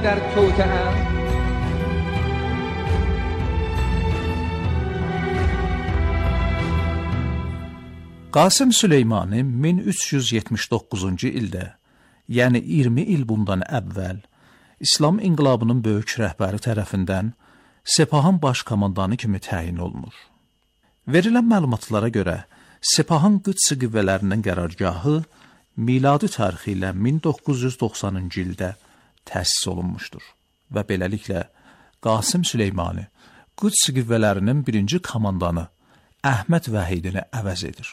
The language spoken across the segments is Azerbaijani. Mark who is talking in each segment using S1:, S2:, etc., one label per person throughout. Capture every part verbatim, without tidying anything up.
S1: در توطئه‌ام.
S2: Qasım Süleymani min üç yüz yetmiş doqquzuncu ildə, yəni iyirmi il bundan əvvəl, İslam inqilabının böyük rəhbəri tərəfindən Sepahın baş komandanı kimi təyin olunur. Verilən məlumatlara görə, Sepahın Qüds qüvvələrinin qərargahı miladi tarixi ilə min doqquz yüz doxsanıncı ildə təsis olunmuşdur və beləliklə Qasım Süleymani Qüds qüvvələrinin birinci komandanı Əhməd Vəhidini əvəz edir.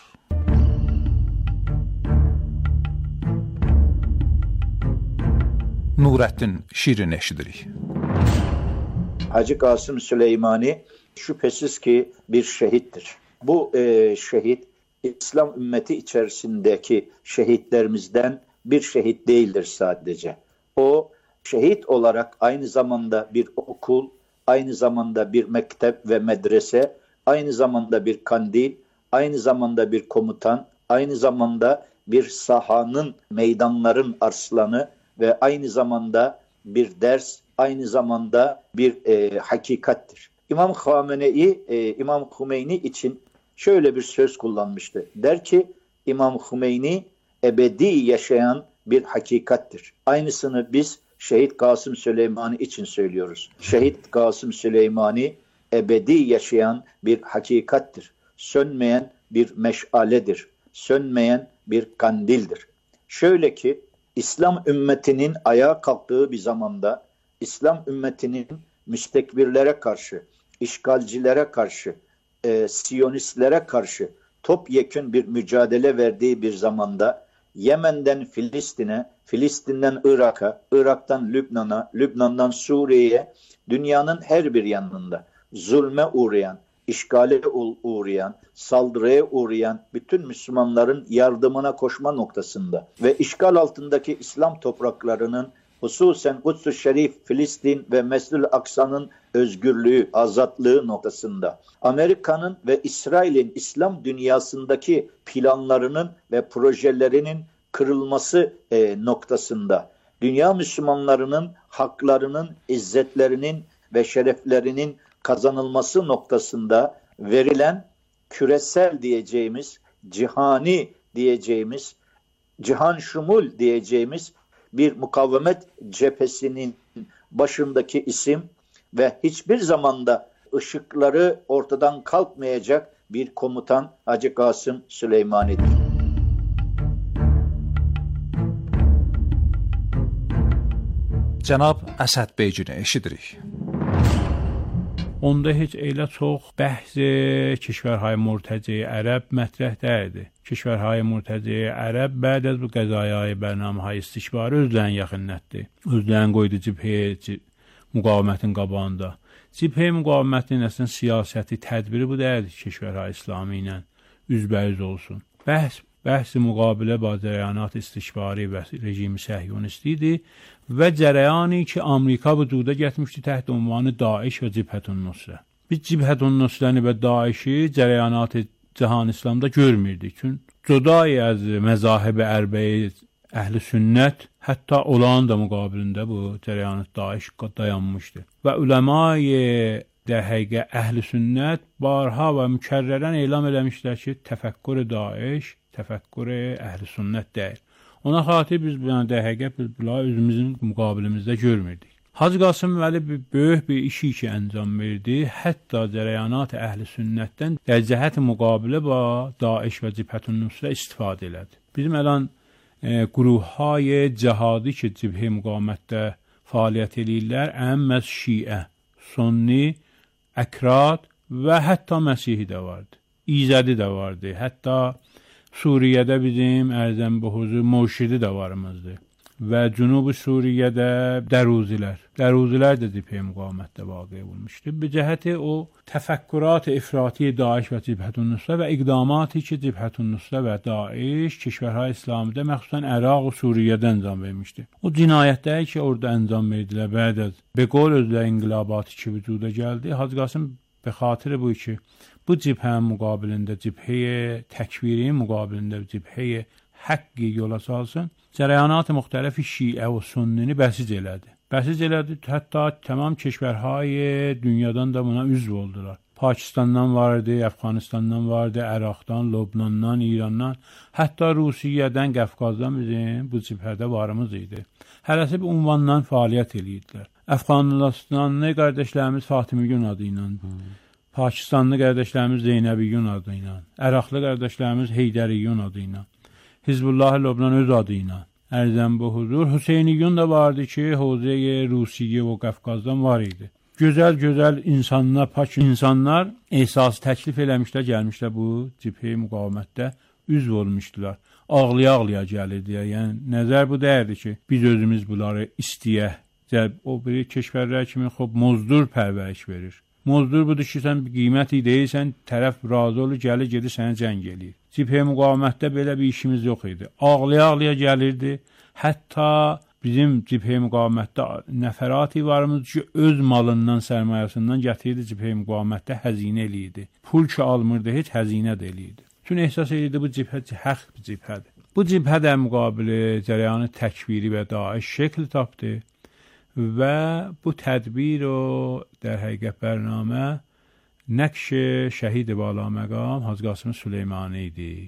S2: Nurettin Şirin eşidirik.
S3: Hacı Qasım Süleymani şüphesiz ki bir şehittir. Bu e, şehit İslam ümmeti içerisindeki şehitlerimizden bir şehit değildir sadece. O şehit olarak aynı zamanda bir okul, aynı zamanda bir mektep ve medrese, aynı zamanda bir kandil, aynı zamanda bir komutan, aynı zamanda bir sahanın, meydanların arslanı ve aynı zamanda bir ders, aynı zamanda bir e, hakikattir. İmam Hamenei, e, İmam Hümeyni için şöyle bir söz kullanmıştı. Der ki, İmam Hümeyni ebedi yaşayan bir hakikattir. Aynısını biz Şehit Qasım Süleymani için söylüyoruz. Şehit Qasım Süleymani ebedi yaşayan bir hakikattir. Sönmeyen bir meşaledir. Sönmeyen bir kandildir. Şöyle ki, İslam ümmetinin ayağa kalktığı bir zamanda, İslam ümmetinin müstekbirlere karşı, işgalcilere karşı, e, Siyonistlere karşı topyekün bir mücadele verdiği bir zamanda, Yemen'den Filistin'e, Filistin'den Irak'a, Irak'tan Lübnan'a, Lübnan'dan Suriye'ye, dünyanın her bir yanında zulme uğrayan, işgale uğrayan, saldırıya uğrayan bütün Müslümanların yardımına koşma noktasında ve işgal altındaki İslam topraklarının hususen Kuds-ı Şerif, Filistin ve Mescid-i Aksa'nın özgürlüğü, azatlığı noktasında, Amerika'nın ve İsrail'in İslam dünyasındaki planlarının ve projelerinin kırılması e, noktasında, dünya Müslümanlarının haklarının, izzetlerinin ve şereflerinin kazanılması noktasında verilen küresel diyeceğimiz, cihani diyeceğimiz, cihan şumul diyeceğimiz bir mukavemet cephesinin başındaki isim ve hiçbir zamanda ışıkları ortadan kalkmayacak bir komutan Hacı Qasım Süleymani'dir.
S2: Cənab Əsəd Beycini eşidirik.
S4: Onda heç elə çox bəhs kişvərhay murtəci ərəb mətrəh deyildi. Kişvərhay murtəci ərəb bəd az bu qəzayay bərnaməhay istikbarı özlərini yaxınlətdi. Özlərini qoydu cibhəyə müqavimətin qabağında. Cibhəyə müqavimətin əslən siyasəti, tədbiri bu deyildi ki, kişvərhay İslami ilə üzbəüz olsun. Bəhs Bəhs-i müqabilə ba cərəyanat istikbari və rejimi səhyonisti idi və cərəyani ki, Amerika vücuda gətirmişdi təhت ünvanı Daeş və Cibhətun Nusrə. Biz Cibhətun Nusrəni və Daeşi cərəyanat-ı Cahan İslamda görmürdik. Çünki cüdai az məzahib-i ərbəyi əhl-i sünnət hətta olan da müqabilində bu cərəyanat Daeş dayanmışdı. Və uləma-i dəqiqə əhl-i sünnət barha və mükərrərən elam eləmişlər ki, təfəkkür Daeş təfəkkür əhl-i sünnət deyil. Ona xatir biz bu dəqiqə bila özümüzün müqabilimizdə görmürdük. Hacı Qasım Vəli bir böyük bir işi ki əncam verdi. Hətta cərəyanat əhl-i sünnətdən der cəhət müqabilə ba Daeş və Cibhətun Nusrə istifadə elədi. Bizim əlan e, qruhhay cihadi ki cibhə müqamətdə fəaliyyət eləyirlər, əhəmməz Şiə, Sunni, Əkrad və hətta Məsihi də vardı. İzədi də vardı. Hətta Suriyədə bizim ərzəm bu huzur Murşidi də varımızdır. Və Cünubi Suriyədə Dəruzilər. Dəruzilər də cibhə müqamətdə vaqe olmuşdur. Bir cəhəti o təfəkkürat-ı ifrati Daeş və Cibhətun Nusrə və iqdamatı ki Cibhətun Nusrə və Daeş kişvərhay İslamidə məxsusən Əraq və Suriyədə əncam vermişdir. O cinayətləri ki orada əncam verdilər bəd az be qol özlə inqilabatı ki vücuda gəldi. Hacı Qasım be xatir bu ki bu cibhənin müqabilində cibhəyə təkviri müqabilində cibhəyə haqqı yola salsın, cərəyanat-ı müxtələfi Şiə və Sünnini bəsic elədi. Bəsiz elədi, hətta tamam keşvərhay dünyadan da buna üzv oldular. Pakistandan vardı, Əfqanistandan vardı, Əraqdan, Lübnandan, İrandan, hətta Rusiyadan, Qafqazdan bizim bu cibhədə varımız idi. Hərəsi bir ünvandan fəaliyyət edirdilər. Əfqanistanlı qardaşlarımız Fatimiyyun adı ilə, Pakistanlı qardaşlarımız Zeynəbiyyun adı ilə, Əraqlı qardaşlarımız Heydəriyyun adı ilə, Hizbullah Lübnan öz adı ilə. Ərzən bu huzur, Hüseyniyyun da vardı ki, Hozey Rusiya və Qafqazdan var idi. Gözəl-gözəl insanlar, pak insanlar ehsası təklif eləmişlər, gəlmişlər bu cibhə müqavimətdə üzv olmuşdular. Ağlaya-ağlaya gəlirdilər. Yəni, nəzər bu dəyərdi ki, biz özümüz bunları istəyək. O biri keşvərlər kimi xop mozdur pərvəriş verir. Mozdur budur ki, sən bir qiyməti deyirsən, tərəf razı olur, gəlir, gedir, sənə cəng eləyir. Cibhə müqavimətdə belə bir işimiz yox idi. Ağlaya-ağlaya gəlirdi. Hətta bizim cibhə müqavimətdə nəfərati varımız ki, öz malından, sərmayəsindən gətirirdi cibhə müqavimətdə həzinə eləyirdi. Pul ki almırdı, heç həzinə də eləyirdi. Çünki ehsas edirdi, bu cibhə haqq bir cibhədir. Bu cibhə də müqabili cərəyanı təkviri və daiş şəkil tapdı və bu tədbir o در حقیقت برنامه نقش شهید بالا مقام حاج قاسم سلیمانی idi.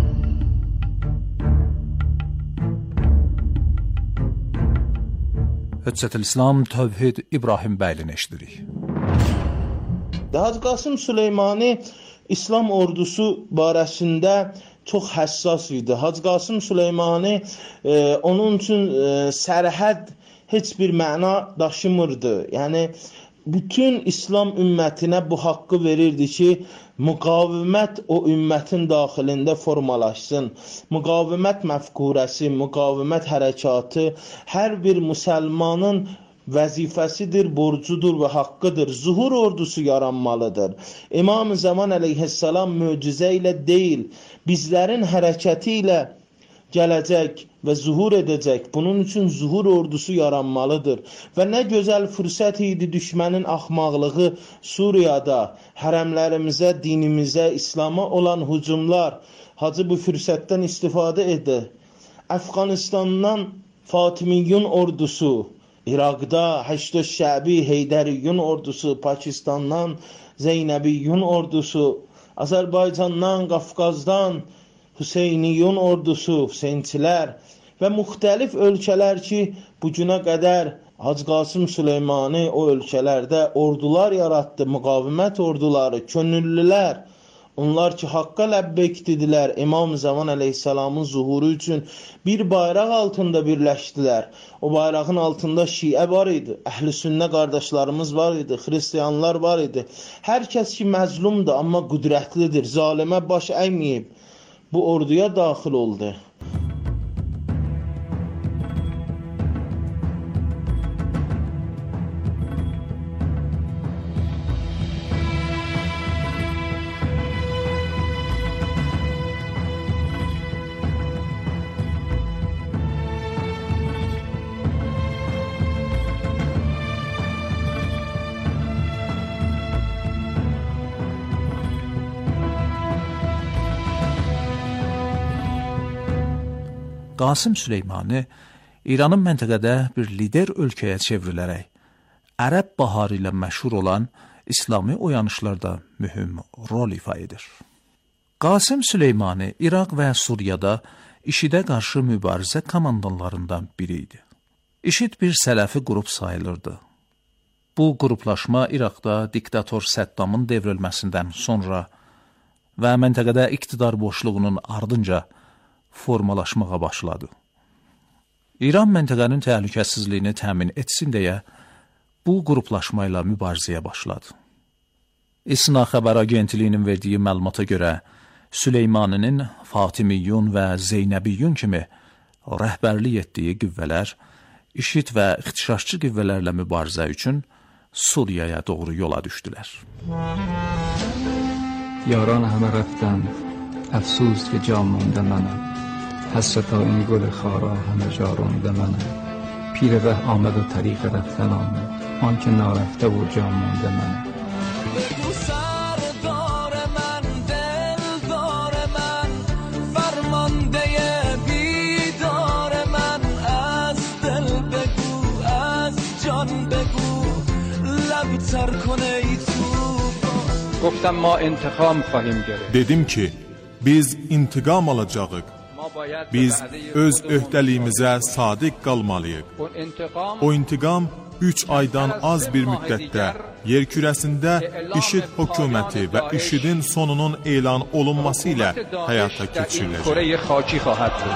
S2: Hüccətül İslam Tövhid İbrahim bəylini eşidirik.
S1: Hacı Qasım Süleymani İslam ordusu barəsində çox həssas idi. Hacı Qasım Süleymani e, onun üçün e, sərhəd heç bir məna daşımırdı. Yəni bütün İslam ümmətinə bu haqqı verirdi ki, müqavimət o ümmətin daxilində formalaşsın. Müqavimət məfkurəsi, müqavimət hərəkatı hər bir müsəlmanın vəzifəsidir, borcudur və haqqıdır. Zuhur ordusu yaranmalıdır. İmam-ı Zaman əleyhissalam möcüzə ilə deyil, bizlərin hərəkəti ilə gələcək və zuhur edəcək. Bunun üçün zuhur ordusu yaranmalıdır. Və nə gözəl fürsət idi düşmənin axmaqlığı Suriyada, hərəmlərimizə, dinimizə, İslama olan hücumlar. Hacı bu fürsətdən istifadə edir. Əfqanistandan Fatimiyyun ordusu, İraqda Həşd-ü Şəbi, Heydəriyyun ordusu, Pakistandan Zeynəbiyyun ordusu, Azərbaycandan, Qafqazdan Hüseyniyyun ordusu, Hüseynçilər və müxtəlif ölkələr ki, bu günə qədər Hacı Qasım Süleymani o ölkələrdə ordular yarattı, müqavimət orduları, könüllülər. Onlar ki, haqqa ləbbeyk dedilər, İmam-ı Zaman əleyhissalamın zuhuru üçün bir bayraq altında birləşdilər. O bayrağın altında Şiə var idi, Əhl-i Sünnə qardaşlarımız var idi, Xristiyanlar var idi. Hər kəs ki, məzlumdur, amma qüdrətlidir, zalimə baş əyməyib. Bu orduya daxil oldu.
S2: Qasım Süleymani İranın məntəqədə bir lider ölkəyə çevrilərək Ərəb baharı ilə məşhur olan İslami oyanışlarda mühüm rol ifa edir. Qasım Süleymani İraq və Suriyada IŞİD-ə qarşı mübarizə komandanlarından biri idi. IŞİD bir sələfi qrup sayılırdı. Bu qruplaşma İraqda diktator Səddamın devrilməsindən sonra və məntəqədə iqtidar boşluğunun ardınca formalaşmağa başladı. İran məntəqənin təhlükəsizliyini təmin etsin deyə bu qruplaşma ilə mübarizəyə başladı. İSNA xəbər agentliyinin verdiyi məlumata görə Süleymaninin Fatimiyyun və Zeynəbiyyun kimi rəhbərlik etdiyi qüvvələr IŞİD və ixtişaşçı qüvvələrlə mübarizə üçün Suriyaya doğru yola düşdülər.
S5: Yaran همه رفتند افسوس که جا مانده منم حسرت این گل خارا همه جا رانده منم پیر ره آمد و طریق رفتن آمد آن که نارفته و جا مانده منم گفتم ما انتقام خواهیم گرفت.
S6: Dedim ki, biz intiqam alacağıq. Biz öz öhdəliyimizə sadiq qalmalıyıq. O intiqam üç aydan az bir müddətdə yer kürəsində IŞİD hökuməti və IŞİDin sonunun elan olunması ilə həyata keçiriləcək.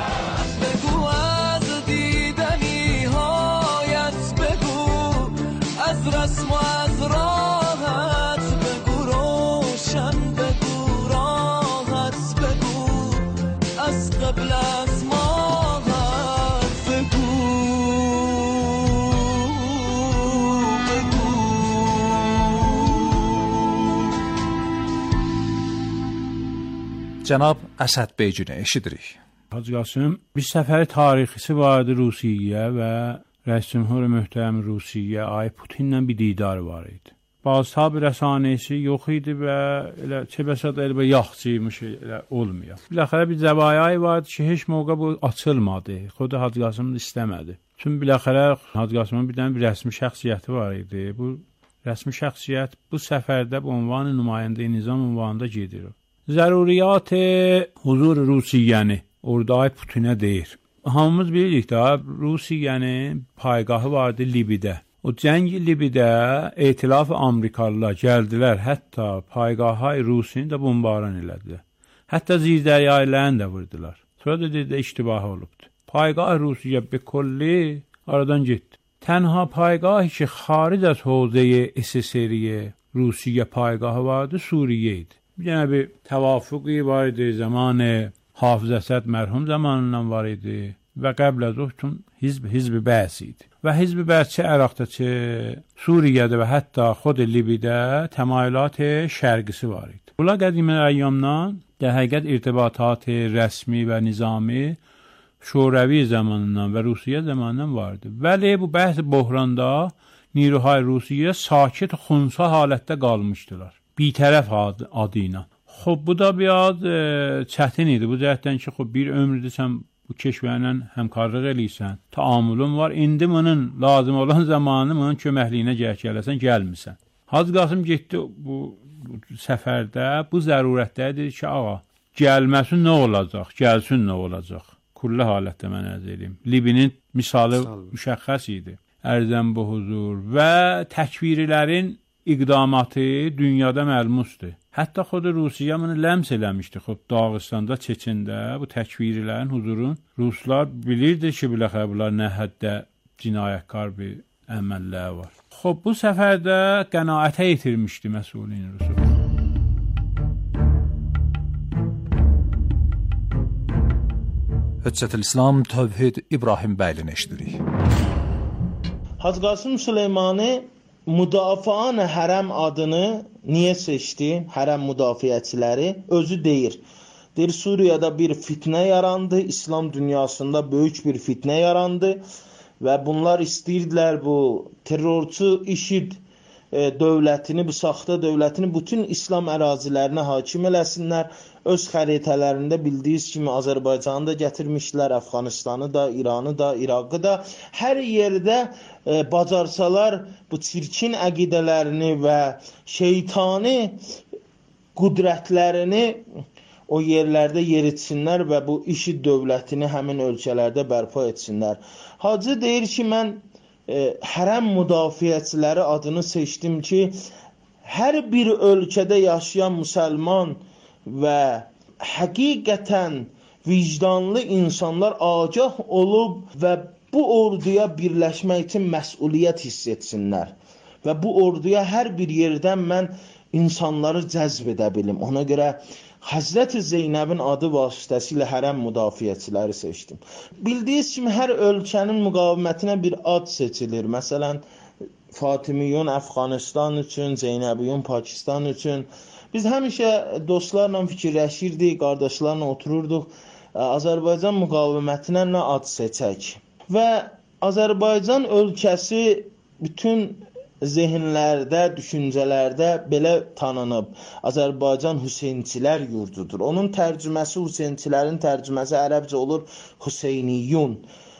S2: Cənab Əsəd Beycini eşidirik.
S4: Hacı Qasım, bir səfəri tarixisi vardı Rusiyə və Rəis Cümhur Möhtərəm Rusiyə ay Putinlə bir didar var idi. Bazı tabi rəsanəsi yox idi və elə çəbəsəd elbə yaxçıymış elə olmuyor. Biləxərə bir zəvayay vardı ki, heç mövqə bu açılmadı. Xoda Hacı Qasım istəmədi. Çünki biləxərə Hacı Qasımın bir dənə bir rəsmi şəxsiyyəti var idi. Bu rəsmi şəxsiyyət bu səfərdə bu ünvanı nümayəndə nizam ünvanında gedir. Zəruriyyat huzur Rusiyəni orada ay Putinə deyir. Hamımız bilirik də Rusiyanın paygahı vardı Libidə. O cəng Libidə etilaf Amerikalılar gəldilər, hətta paygahı Rusiyəni də bombaran elədilər. Hətta zirdəryaylarını da vurdular. Sonra da dedi iştibah olubdu. Paygah Rusiya bir kolli aradan getdi. Tənha paygahı ki xaric az hövzəyə S S R-yə Rusiya paygahı vardı Suriyə idi. Bir dənə bir təvafuqi var idi, zamanı Hafız Əsəd mərhum zamanından var idi və qəbl az o tüm hizb, hizb bəs idi. Və hizb bəs çə Əraqda, çə Suriyədə və hətta xod Libidə təmayülat şərqisi var idi. Bunlar qədimə əyyamdan də həqiqət irtibatat rəsmi və nizami Şoravi zamanından və Rusiya zamanından vardı. Vəli bu bəhs bohranda Niruhay Rusiya sakit xunsa halətdə qalmışdılar. Bir tərəf adı, adı ilə. Xob, bu da biraz e, çətin idi. Bu cəhətdən ki, xob, bir ömrüdür sən bu keşvərlə həmkarlıq eləysən, taamülün var. İndi bunun lazım olan zamanı bunun köməkliyinə gərək eləsən, gəlmirsən. Hacı Qasım getdi bu, bu səfərdə, bu zərurətdə dedi ki, ağa, gəlməsin nə olacaq, gəlsin nə olacaq. Kulli halətdə mən ərz edeyim. Libinin misalı müşəxxəs idi. Ərzən bu huzur və təkvirilərin iqdamatı dünyada məlmusdur. Hətta xod Rusiya bunu ləms eləmişdi. Xod Dağıstanda, Çeçində bu təkvirilərin, huzurun Ruslar bilirdi ki, biləxə bunlar nə həddə cinayətkar bir əməllər var. Xob bu səfərdə qənaətə yetirmişdi məsulin Rusu.
S2: Hüccətül-İslam Tövhid İbrahim bəylini eşidirik.
S1: Hacı Qasım Süleymani Müdafian hərəm adını niyə seçdi? Hərəm müdafiəçiləri özü deyir. Deyir, Suriyada bir fitnə yarandı, İslam dünyasında böyük bir fitnə yarandı və bunlar istəyirdilər bu terrorçu IŞİD e, dövlətini, bu saxta dövlətini bütün İslam ərazilərinə hakim eləsinlər. Öz xəritələrində bildiyiniz kimi Azərbaycanı da gətirmişlər, Əfqanistanı da, İranı da, Iraqı da. Hər yerdə e, bacarsalar bu çirkin əqidələrini və şeytani qüdrətlərini o yerlərdə yeritsinlər və bu IŞİD dövlətini həmin ölkələrdə bərpa etsinlər. Hacı deyir ki, mən e, hərəm müdafiəçiləri adını seçdim ki, hər bir ölkədə yaşayan müsəlman və həqiqətən vicdanlı insanlar agah olub və bu orduya birləşmək üçün məsuliyyət hiss etsinlər. Və bu orduya hər bir yerdən mən insanları cəzb edə bilim. Ona görə Həzrəti Zeynəbin adı vasitəsilə hərəm müdafiəçiləri seçdim. Bildiyiniz kimi hər ölkənin müqavimətinə bir ad seçilir. Məsələn, Fatimiyun Əfqanistan üçün, Zeynəbiyun Pakistan üçün. Biz həmişə dostlarla fikirləşirdik, qardaşlarla otururduq. Azərbaycan müqavimətinə nə ad seçək? Və Azərbaycan ölkəsi bütün zehinlərdə, düşüncələrdə belə tanınıb. Azərbaycan Hüseynçilər yurdudur. Onun tərcüməsi, Hüseynçilərin tərcüməsi ərəbcə olur Hüseyniyun.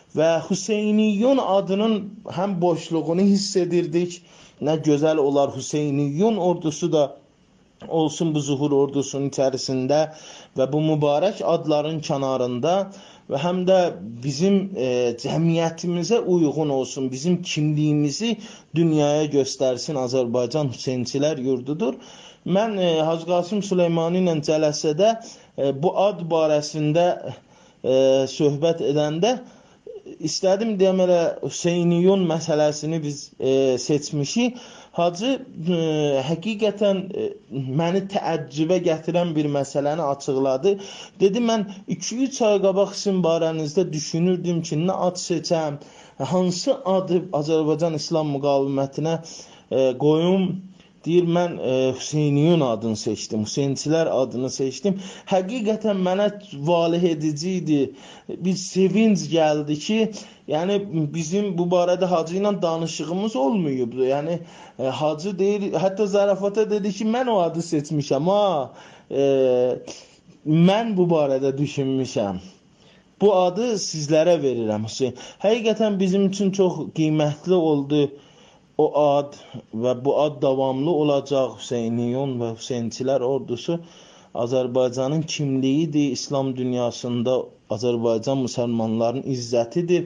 S1: və Hüseyniyun adının həm boşluğunu hiss edirdik. Nə gözəl olar Hüseyniyun ordusu da olsun bu zuhur ordusunun içərisində və bu mübarək adların kənarında və həm də bizim e, cəmiyyətimizə uyğun olsun, bizim kimliyimizi dünyaya göstərsin. Azərbaycan Hüseynçilər yurdudur. Mən e, Hacı Qasım Süleymani ilə cələsədə e, bu ad barəsində e, söhbət edəndə İstədim demələ Hüseyniyun məsələsini biz e, seçmişik. Hacı e, həqiqətən e, məni təəccübə gətirən bir məsələni açıqladı. Dedi, mən iki üç ay qabaq sizin barənizdə düşünürdüm ki, nə ad seçəm, hansı adı Azərbaycan İslam müqavimətinə e, qoyum. Deyir, mən e, Hüseyniyun adını seçdim, Hüseynçilər adını seçdim. Həqiqətən mənə valih edici idi. Bir sevinc gəldi ki, yəni bizim bu barədə Hacı ilə danışığımız olmayıbdı. Yəni e, Hacı deyir, hətta zarafata dedi ki, mən o adı seçmişəm, ha, e, mən bu barədə düşünmüşəm. Bu adı sizlərə verirəm, Hüseyn. Həqiqətən bizim üçün çox qiymətli oldu. O ad və bu ad davamlı olacaq. Hüseyniyun və Hüseynçilər ordusu Azərbaycanın kimliyidir. İslam dünyasında Azərbaycan müsəlmanların izzətidir.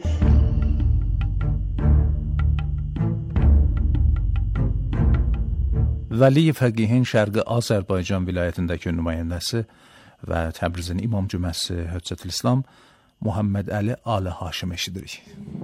S2: Vəliyev Fəqihin Şərqi Azərbaycan vilayətindəki nümayəndəsi və Təbrizin İmam Cüməsi Höccətülislam Muhammed Əli Ali Haşim eşidirik.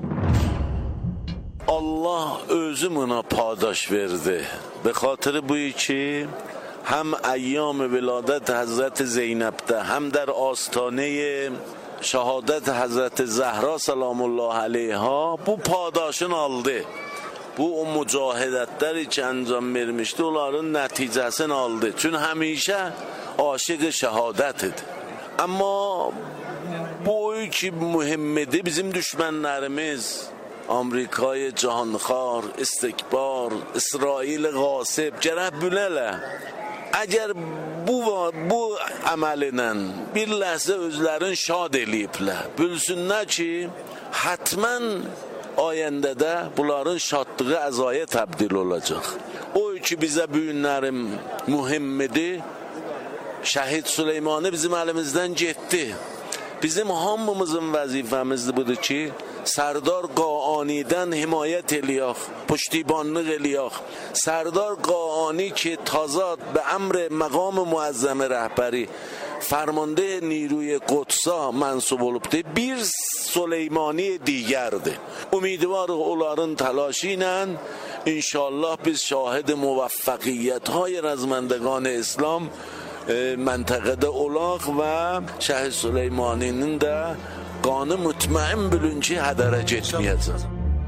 S7: Allah özü buna padaş verdi. Be خاطر بویی که هم ایام ولادت حضرت زینب'ده هم در آستانه şahadət Həzrəti Zəhra salamu Allah aleyha bu padaşını aldı. Bu o mücahidətləri ki əncam vermişdi, onların nəticəsini aldı. Çünki həmişə aşiq şəhadət idi. Amma bu ki mühimmidir, bizim düşmənlərimiz Amerika'yı cahanxar, istikbar, İsrail qasib gərək bilələ. Əgər bu, bu əməlinə bir ləhzə özlərin şad eləyiblər, bilsinlər ki, hətmən ayəndədə bunların şadlığı əzaya təbdil olacaq. O ki, bizə bu günlərim mühimmidir, Şəhid Süleymani bizim əlimizdən getdi. Bizim hamımızın vəzifəmizdir budur ki, Sərdar Qaani'dən himayət eləyək, puştibanlıq eləyək. Sərdar Qaani ki tazad به امر مقام معظم رهبری فرمانده نیروی قدسا منصوب olubdur. Bir Süleymani دیگرdir. امیدوار onların تلاشی ilə inşallah biz şahid موفقیت‌های رزمندگان اسلام منطقədə olaq və Şəhid Süleymaninin də qanı mutmain bilin ki, hədərə getməyəcək.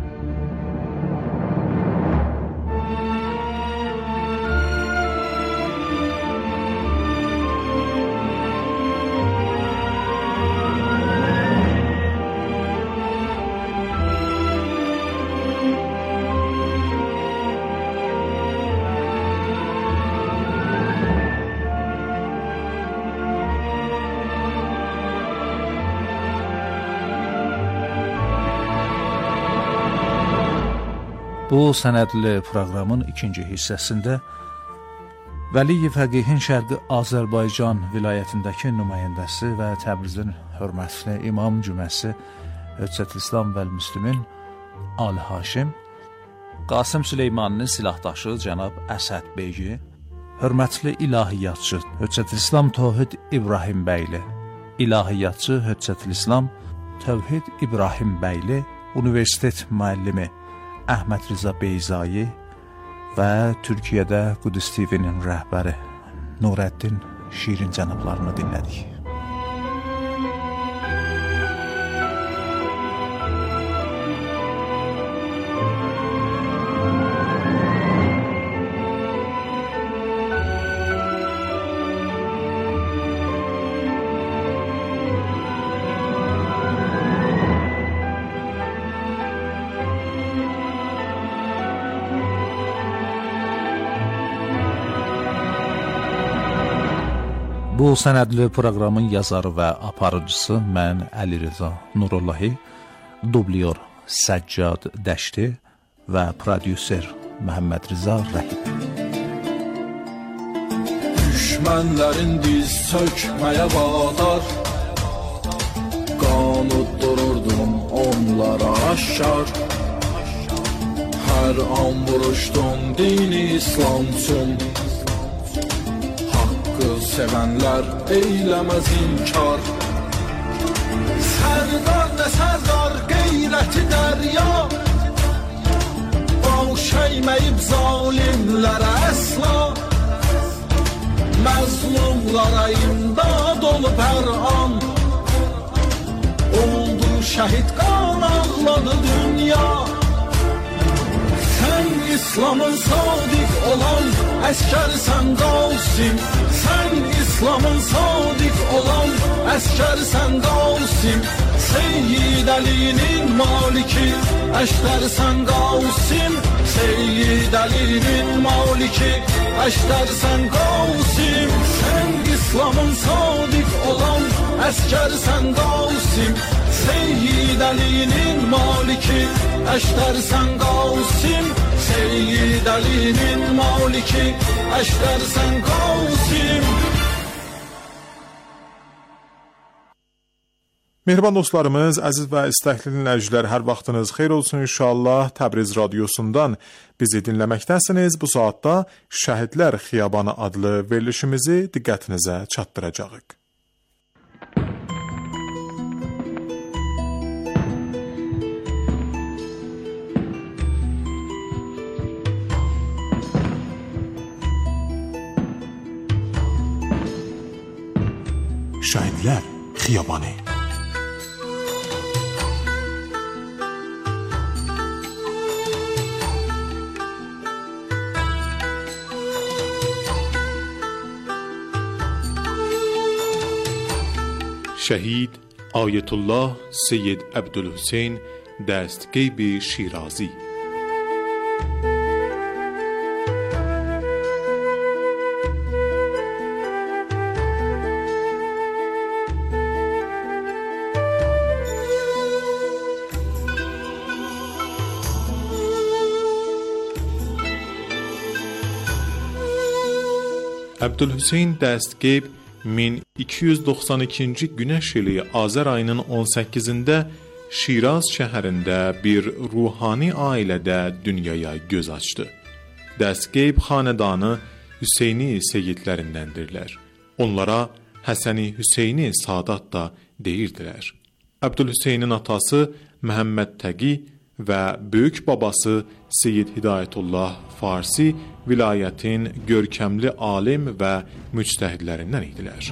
S2: Bu sənədli proqramın ikinci hissəsində Vəliyev Fəqihin Şərqi Azərbaycan vilayətindəki nümayəndəsi və Təbrizin hörmətli İmam Cüməsi Höccətülislam və Müslümin Ali Haşim, Qasım Süleymaninin silahdaşı cənab Əsəd Beygi, hörmətli ilahiyyatçı Höccətülislam Tövhid İbrahim bəyli, ilahiyyatçı Höccətülislam Tövhid İbrahim bəyli, universitet müəllimi Əhməd Rıza Beyzayi və Türkiyədə Qudüs T V-nin rəhbəri Nurəddin Şirin cənablarını dinlədik. Bu sənədli proqramın yazarı və aparıcısı mən Əli Rıza Nurullahi. Dublyor Səccad Dəşti və prodüser Məhəmməd Rza Rəhim.
S8: Düşmənlərin diz çökməyə vadar, qanut dururdum onlara aşkar. Hər an vuruşdum dini İslam üçün, haqqı sevənlər eyləməz inkar. Sərdar nə sərdar qeyrəti dərya, baş əyməyib zalimlərə əsla. Məzlumlara imdad olub hər an, oldu şəhid qan ağladı dünya. Sən İslamın sadiq olan əskərsən Qasim, sən İslamın sadiq olan əskərsən Qasim. Seyyid Əlinin maliki əşdərsən Qasim, Seyyid Əlinin maliki əşdərsən Qasim. Sən İslamın sadiq olan əskərsən Qasim, Seyyid Əlinin maliki əşdərsən Qasim, Seyyid Əlinin maliki əşdərsən Qasim.
S6: Mehriban dostlarımız, əziz və istəkli dinləyicilər, hər vaxtınız xeyir olsun inşallah. Təbriz radiosundan bizi dinləməkdəsiniz. Bu saatda Şəhidlər Xiyabanı adlı verilişimizi diqqətinizə çatdıracağıq. Şəhidlər Xiyabanı. شهید آیت الله سید عبدالحسین دستگیب شیرازی. Abdülhüseyn Dəstgeyb min iki yüz doxsan ikinci günəş ili Azər ayının on səkkizində Şiraz şəhərində bir ruhani ailədə dünyaya göz açdı. Dəstgeyb xanedanı Hüseyni seyidlərindəndirlər. Onlara Həsəni Hüseyni Sadat da deyirdilər. Abdülhüseynin atası Məhəmməd Təqi və böyük babası Seyyid Hidayətullah Farsi vilayətin görkəmli alim və müctəhidlərindən idilər.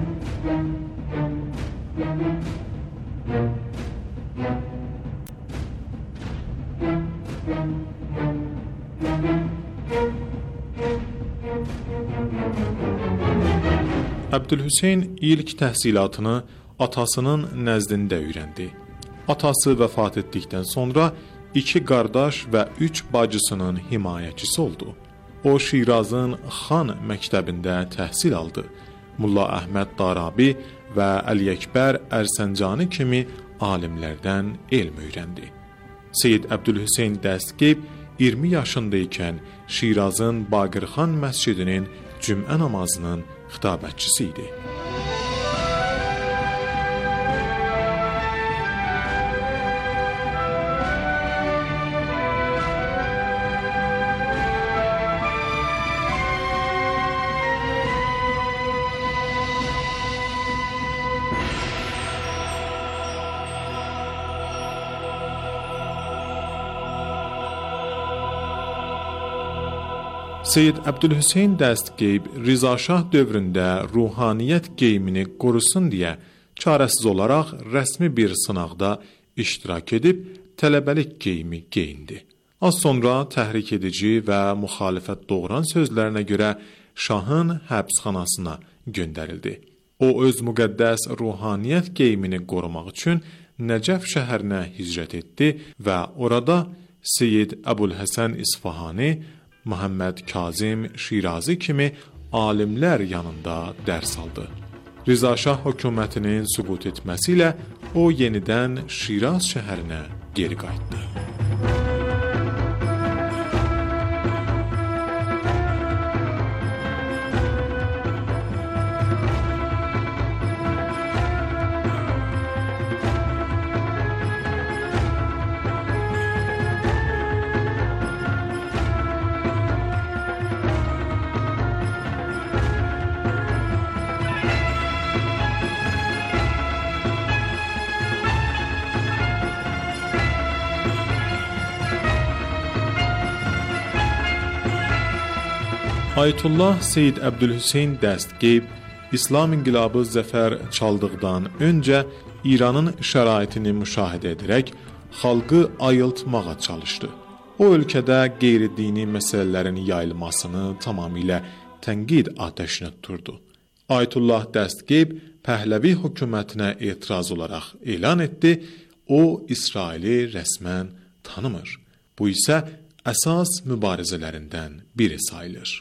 S6: Abdülhüseyn ilk təhsilatını atasının nəzdində öyrəndi. Atası vəfat etdikdən sonra iki qardaş və üç bacısının himayəçisi oldu. O, Şirazın Xan məktəbində təhsil aldı. Mulla Əhməd Darabi və Əli Əkbər Ərsəncani kimi alimlərdən elm öyrəndi. Seyyid Abdülhüseyn Dəstgeyb iyirmi yaşında ikən Şirazın Baqirxan məscidinin cümə namazının xitabətçisi idi. Seyyid Abdülhüseyn Dəstgeyb Rizaşah dövründə ruhaniyyət geyimini qorusun deyə çarəsiz olaraq rəsmi bir sınaqda iştirak edib tələbəlik geyimi geyindi. Az sonra təhrik edici və müxalifət doğuran sözlərinə görə şahın həbsxanasına göndərildi. O öz müqəddəs ruhaniyyət geyimini qorumaq üçün Nəcəf şəhərinə hicrət etdi və orada Seyyid Əbulhəsən İsfahani, Məhəmməd Kazim Şirazi kimi alimlər yanında dərs aldı. Rizaşah hökumətinin süqut etməsi ilə o yenidən Şiraz şəhərinə geri qayıtdı. Ayətullah Seyyid Əbdülhüseyn Dəstgeyb İslam inqilabı zəfər çaldıqdan öncə İranın şəraitini müşahidə edərək xalqı ayıltmağa çalışdı. O ölkədə qeyri-dini məsələlərin yayılmasını tamamilə tənqid atəşinə tuturdu. Ayətullah Dəstgeyb Pəhləvi hökumətinə etiraz olaraq elan etdi, o İsraili rəsmən tanımır. Bu isə əsas mübarizələrindən biri sayılır.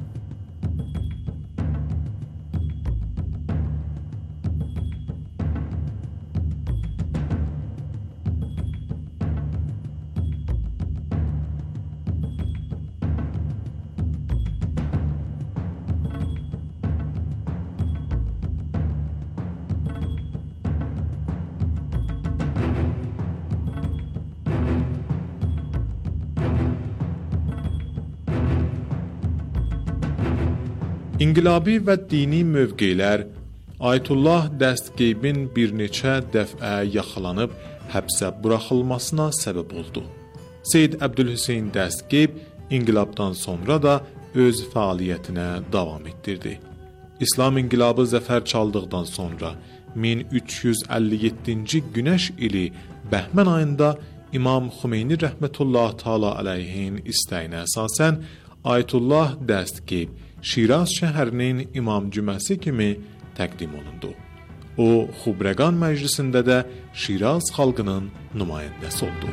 S6: İnqilabi və dini mövqelər Ayətullah Dəstgeybin bir neçə dəfə yaxalanıb həbsə buraxılmasına səbəb oldu. Seyyid Əbdülhüseyn Dəstgeyb inqilabdan sonra da öz fəaliyyətinə davam etdirdi. İslam inqilabı zəfər çaldıqdan sonra min üç yüz əlli yeddinci günəş ili Bəhmən ayında İmam Xümeyni rəhmətullah təala əleyhin istəyinə əsasən Ayətullah Dəstgeyb Şiraz şəhərinin imam cüməsi kimi təqdim olundu. O, Xubrəqan məclisində də Şiraz xalqının nümayəndəsi oldu.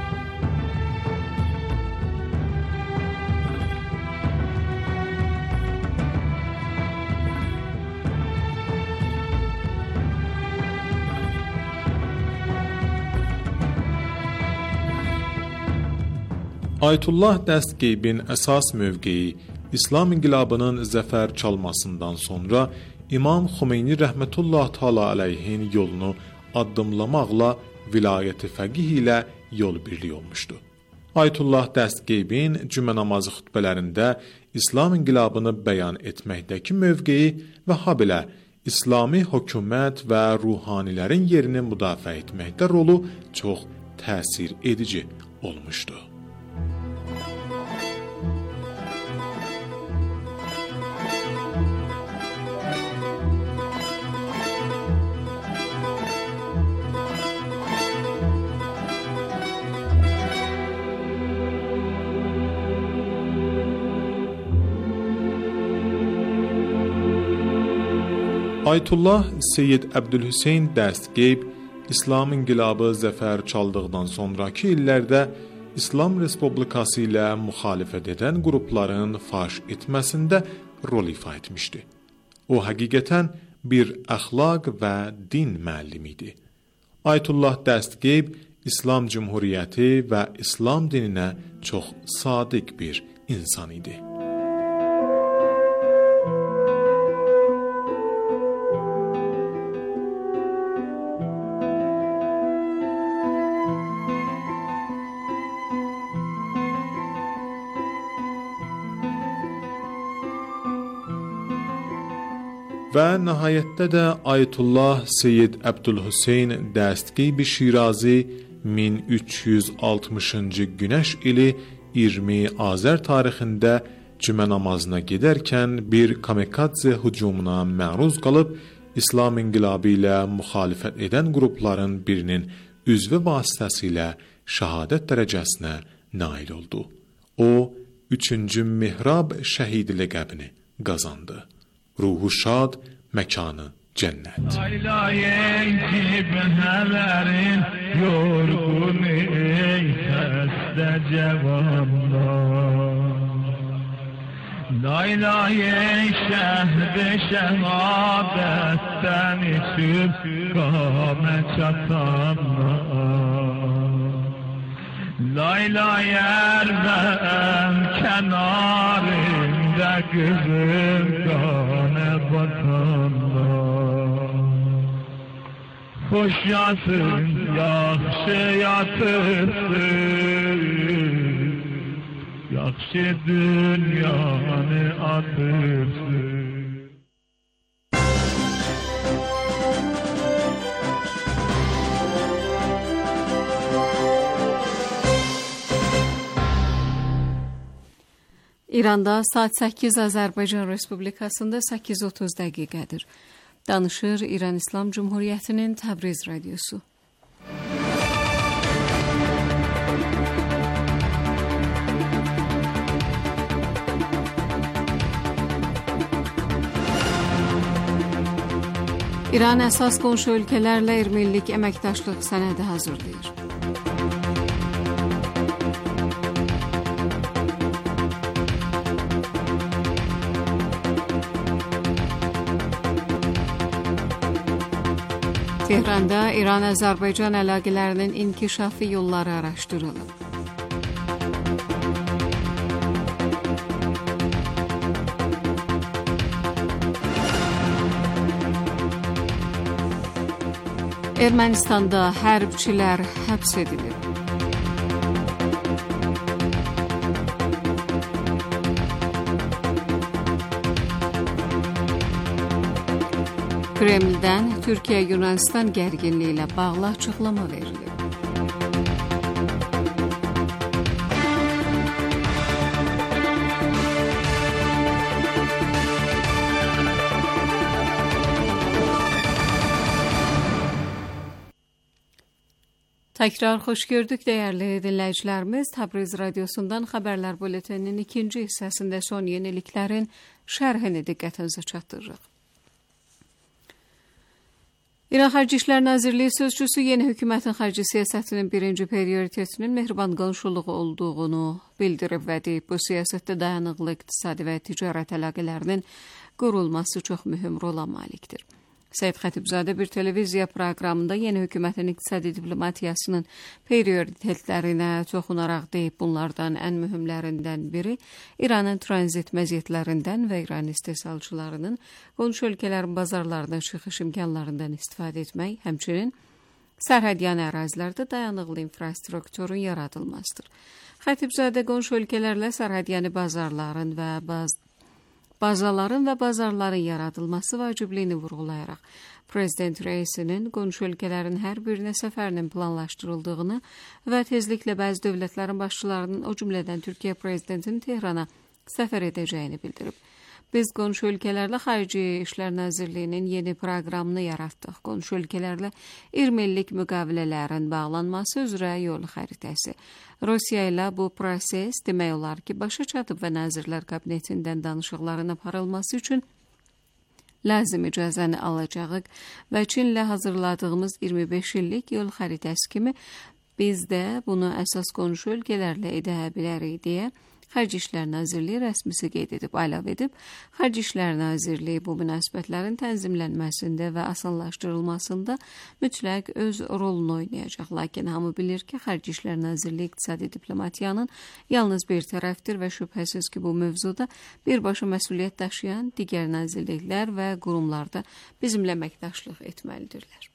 S6: Ayətullah Dəstgeybin əsas mövqeyi İslam inqilabının zəfər çalmasından sonra İmam Xümeyni rəhmətullah təala əleyhin yolunu addımlamaqla vilayət-i fəqih ilə yol birliyi olmuşdu. Ayətullah Dəstgeybin cümə namazı xutbələrində İslam inqilabını bəyan etməkdəki mövqeyi və habelə İslami hökumət və ruhanilərin yerini müdafiə etməkdə rolu çox təsir edici olmuşdu. Ayətullah Seyyid Əbdülhüseyn Dəstgeyb İslam inqilabı zəfər çaldıqdan sonraki illərdə İslam Respublikası ilə müxalifət edən qrupların faş etməsində rol ifa etmişdi. O həqiqətən bir əxlaq və din müəllimi idi. Ayətullah Dəstgeyb İslam Cümhuriyyəti və İslam dininə çox sadiq bir insan idi. Və nəhayətdə də Ayətullah Seyyid Əbdülhüseyn Dəstgeyb Şirazi min üç yüz altmışıncı günəş ili iyirmi Azər tarixində cümə namazına gedərkən bir kamikadze hücumuna məruz qalıb İslam inqilabı ilə müxalifət edən qrupların birinin üzvü vasitəsilə şəhadət dərəcəsinə nail oldu. O, üçüncü Mihrab şəhid ləqəbini qazandı. Ruhu şad, məkanı cənnət.
S8: Aylayın ki bəhələrin yorğun ey xəstə cavanlar. Aylayın şəhd şəhadətdən içib
S9: mekame çatanlar Lay lay erbem kenarında kızım gane batanlar Hoş yatın, yaxşı yatırsın Yaxşı dünyanı atırsın
S10: İranda saat səkkiz, Azərbaycan Respublikasında səkkiz otuz dəqiqədir. Danışır İran İslam Cumhuriyyətinin Təbriz Radiosu. İran əsas qonşu ölkələrlə iyirmi illik əməkdaşlıq sənədi hazırlayır. Tehranda İran-Azərbaycan əlaqələrinin inkişafı yolları araşdırılıb. Ermənistanda hərbçilər həbs edilib. Kremldən Türkiyə-Yunanistan gərginliyi ilə bağlı açıqlama verilib. Təkrar xoş gördük dəyərli dinləyicilərimiz. Təbriz Radiosundan xəbərlər bülteninin ikinci hissəsində son yeniliklərin şərhini diqqətinizə çatdırırıq. İran Xarici İşlər Nazirliyi sözçüsü yeni hökumətin xarici siyasətinin birinci prioritetinin mehriban qonşuluğu olduğunu bildirib və deyib, bu siyasətdə dayanıqlı iqtisadi və ticarət əlaqələrinin qurulması çox mühüm rola malikdir. Səid Xətibzadə bir televiziya proqramında yeni hökumətin iqtisadi diplomatiyasının prioritetlərinə toxunaraq deyib, bunlardan ən mühümlərindən biri İranın tranzit məziyyətlərindən və İran istehsalçılarının qonşu ölkələrin bazarlarına çıxış imkanlarından istifadə etmək, həmçinin sərhədyanı ərazilərdə dayanıqlı infrastrukturun yaradılmasıdır. Xətibzadə qonşu ölkələrlə sərhədyanı bazarların və baz bazaların və bazarların yaradılması vacibliyini vurğulayaraq, Prezident Reisinin qonşu ölkələrin hər birinə səfərinin planlaşdırıldığını və tezliklə bəzi dövlətlərin başçılarının, o cümlədən Türkiyə Prezidentinin Tehrana səfər edəcəyini bildirib. Biz qonşu ölkələrlə Xarici İşlər Nazirliyinin yeni proqramını yaratdıq. Qonşu ölkələrlə iyirmi illik müqavilələrin bağlanması üzrə yol xəritəsi. Rusiya ilə bu proses demək olar ki, başa çatıb və Nazirlər Kabinetindən danışıqların aparılması üçün lazım icazəni alacağıq və Çinlə hazırladığımız iyirmi beş illik yol xəritəsi kimi biz də bunu əsas qonşu ölkələrlə edə bilərik deyə Xarici İşlər Nazirliyi rəsmisi qeyd edib, əlavə edib, Xarici İşlər Nazirliyi bu münasibətlərin tənzimlənməsində və asanlaşdırılmasında mütləq öz rolunu oynayacaq. Lakin hamı bilir ki, Xarici İşlər Nazirliyi iqtisadi diplomatiyanın yalnız bir tərəfdir və şübhəsiz ki, bu mövzuda birbaşa məsuliyyət daşıyan digər nazirliklər və qurumlarda bizimlə əməkdaşlıq etməlidirlər.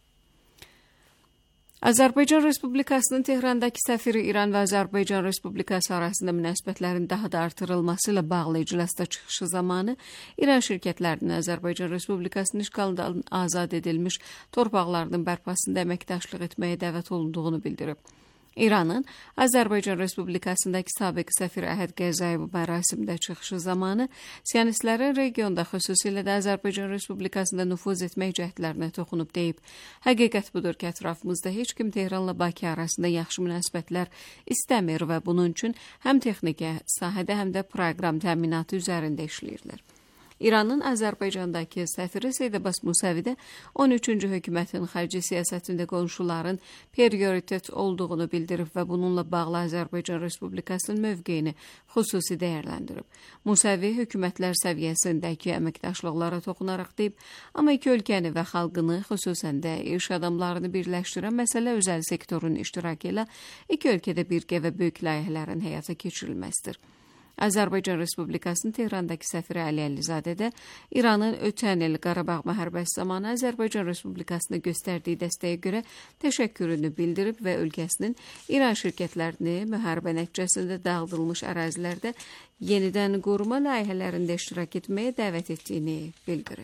S10: Azərbaycan Respublikasının Tehrandakı səfiri İran və Azərbaycan Respublikası arasında münasibətlərin daha da artırılması ilə bağlı iclasda çıxışı zamanı İran şirkətlərinin Azərbaycan Respublikasının işğalından azad edilmiş torpaqlarının bərpasında əməkdaşlıq etməyə dəvət olunduğunu bildirib. İranın Azərbaycan Respublikasındakı sabiq səfiri Əhəd Qəzayev mərasimdə çıxışı zamanı siyonistlərin regionda, xüsusilə də Azərbaycan Respublikasında nüfuz etmək cəhdlərinə toxunub deyib. Həqiqət budur ki, ətrafımızda heç kim Tehranla Bakı arasında yaxşı münasibətlər istəmir və bunun üçün həm texniki sahədə, həm də proqram təminatı üzərində işləyirlər. İranın Azərbaycandakı səfiri Seyid Abbas Musavi də on üçüncü hökumətin xarici siyasətində qonşuların prioritet olduğunu bildirib və bununla bağlı Azərbaycan Respublikasının mövqeyini xüsusi dəyərləndirib. Musavi hökumətlər səviyyəsindəki əməkdaşlıqlara toxunaraq deyib, amma iki ölkəni və xalqını, xüsusən də iş adamlarını birləşdirən məsələ özəl sektorun iştirakı ilə iki ölkədə birgə və böyük layihələrin həyata keçirilməsidir. Azərbaycan Respublikasının Tehrandakı səfiri Əli Əlizadə də İranın ötən il Qarabağ müharibəsi zamanı Azərbaycan Respublikasına göstərdiyi dəstəyə görə təşəkkürünü bildirib və ölkəsinin İran şirkətlərini müharibə nəticəsində dağıdılmış ərazilərdə yenidən qoruma layihələrində iştirak etməyə dəvət etdiyini bildirib.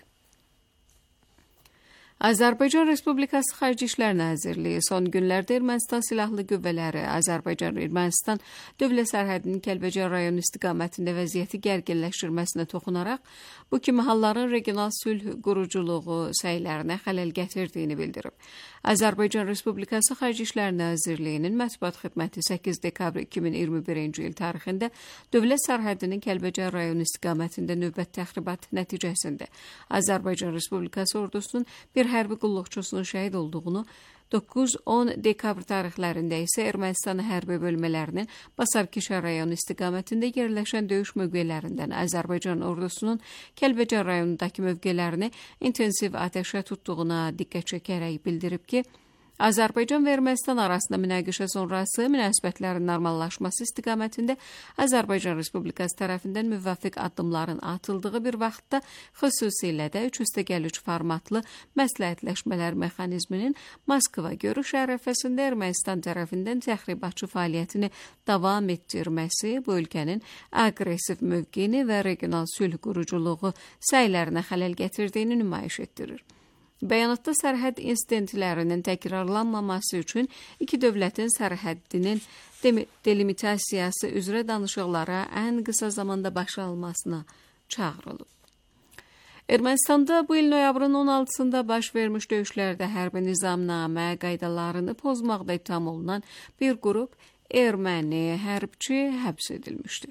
S10: Azərbaycan Respublikası Xarici İşlər Nazirliyi son günlərdə Ermənistan Silahlı Qüvvələri Azərbaycan-Ermənistan dövlət sərhədinin Kəlbəcər rayon istiqamətində vəziyyəti gərginləşdirməsinə toxunaraq, bu kimi halların regional sülh quruculuğu səylərinə xələl gətirdiyini bildirib. Azərbaycan Respublikası Xarici İşlər Nazirliyinin mətbuat xidməti səkkiz dekabr iki min iyirmi birinci il tarixində dövlət sərhədinin Kəlbəcər rayon istiqamətində növbət təxribat nəticəsində Azərbaycan Respublikası ordusunun bir hərbi qulluqçusunun şəhid olduğunu, doqquz on dekabr tarixlərində isə Ermənistan hərbi bölmələrinin Basarkeşə rayon istiqamətində yerləşən döyüş mövqelərindən Azərbaycan ordusunun Kəlbəcər rayonundakı mövqelerini intensiv atəşə tutduğuna diqqət çəkərək bildirib ki, Azərbaycan və Ermənistan arasında münaqişə sonrası münasibətlərin normallaşması istiqamətində Azərbaycan Respublikası tərəfindən müvafiq addımların atıldığı bir vaxtda xüsusilə də üç üstəgəl üç formatlı məsləhətləşmələr mexanizminin Moskva görüş ərəfəsində Ermənistan tərəfindən təxribatçı fəaliyyətini davam etdirməsi bu ölkənin aqressiv mövqeyini və regional sülh quruculuğu səylərinə xələl gətirdiyini nümayiş etdirir. Bəyanatda sərhəd insidentlərinin təkrarlanmaması üçün iki dövlətin sərhəddinin delimitasiyası üzrə danışıqlara ən qısa zamanda başlanmasına çağırılıb. Ermənistanda bu il noyabrın on altısında baş vermiş döyüşlərdə hərbi nizamnamə qaydalarını pozmaqda ittiham olunan bir qrup erməni hərbçi həbs edilmişdir.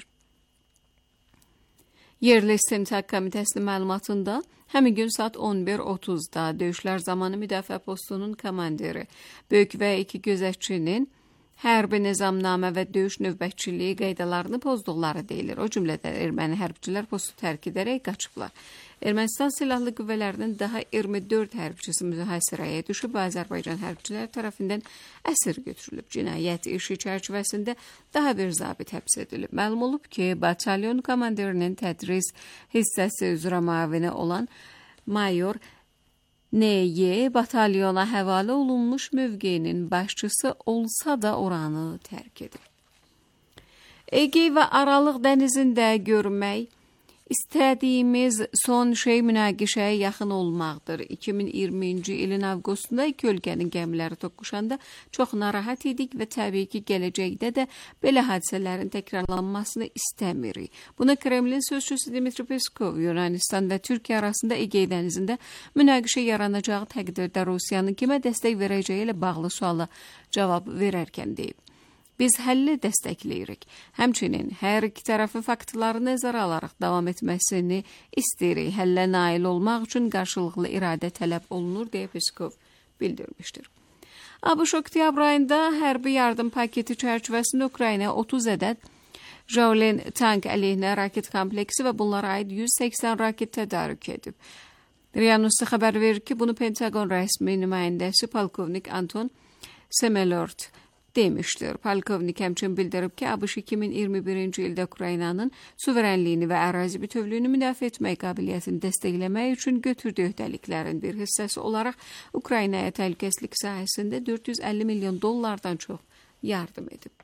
S10: Yerli İstintaq Komitəsinin məlumatında həmin gün saat on bir otuzda döyüşlər zamanı müdafiə postunun komandiri, böyük və iki gözətçinin hərbi nizamnamə və döyüş növbətçiliyi qaydalarını pozduqları deyilir. O cümlədə erməni hərbçilər postu tərk edərək qaçıblar. Ermənistan Silahlı Qüvvələrinin daha iyirmi dörd hərbçisi mühasirəyə düşüb, Azərbaycan hərbçilər tərəfindən əsir götürülüb. Cinayət işi çərçivəsində daha bir zabit həbs edilib. Məlum olub ki, batalyon komandirinin tədris hissəsi üzrə müavini olan mayor N Y batalyona həvalə olunmuş mövqeyinin başçısı olsa da oranı tərk edib. Egey və Aralıq dənizində görmək İstədiyimiz son şey münaqişəyə yaxın olmaqdır. iki min iyirminci ilin avqustunda iki ölkənin gəmiləri toqquşanda çox narahat idik və təbii ki, gələcəkdə də belə hadisələrin təkrarlanmasını istəmirik. Bunu Kremlin sözçüsü Dmitri Peskov, Yunanistan və Türkiyə arasında Egey dənizində münaqişə yaranacağı təqdirdə Rusiyanın kimə dəstək verəcəyi ilə bağlı suala cavab verərkən deyib. Biz həlli dəstəkləyirik. Həmçinin hər iki tərəfin faktları nəzərə alaraq davam etməsini istəyirik. Həllə nail olmaq üçün qarşılıqlı iradə tələb olunur, deyə Peskov bildirmişdir. ABŞ oktyabr ayında hərbi yardım paketi çərçivəsində Ukraynaya otuz ədəd Javelin tank əleyhinə raket kompleksi və bunlara aid yüz səksən raket tədarük edib. RIA Nüstə xəbər verir ki, bunu Pentagon rəsmi nümayəndəsi polkovnik Anton Semelort demişdir. Polkovnik həmçinin bildirib ki, ABŞ iki min iyirmi birinci ildə Ukraynanın suverenliyini və ərazi bütövlüyünü müdafiə etmək qabiliyyətini dəstəkləmək üçün götürdüyü öhdəliklərin bir hissəsi olaraq Ukraynaya təhlükəsizlik sahəsində dörd yüz əlli milyon dollardan çox yardım edib.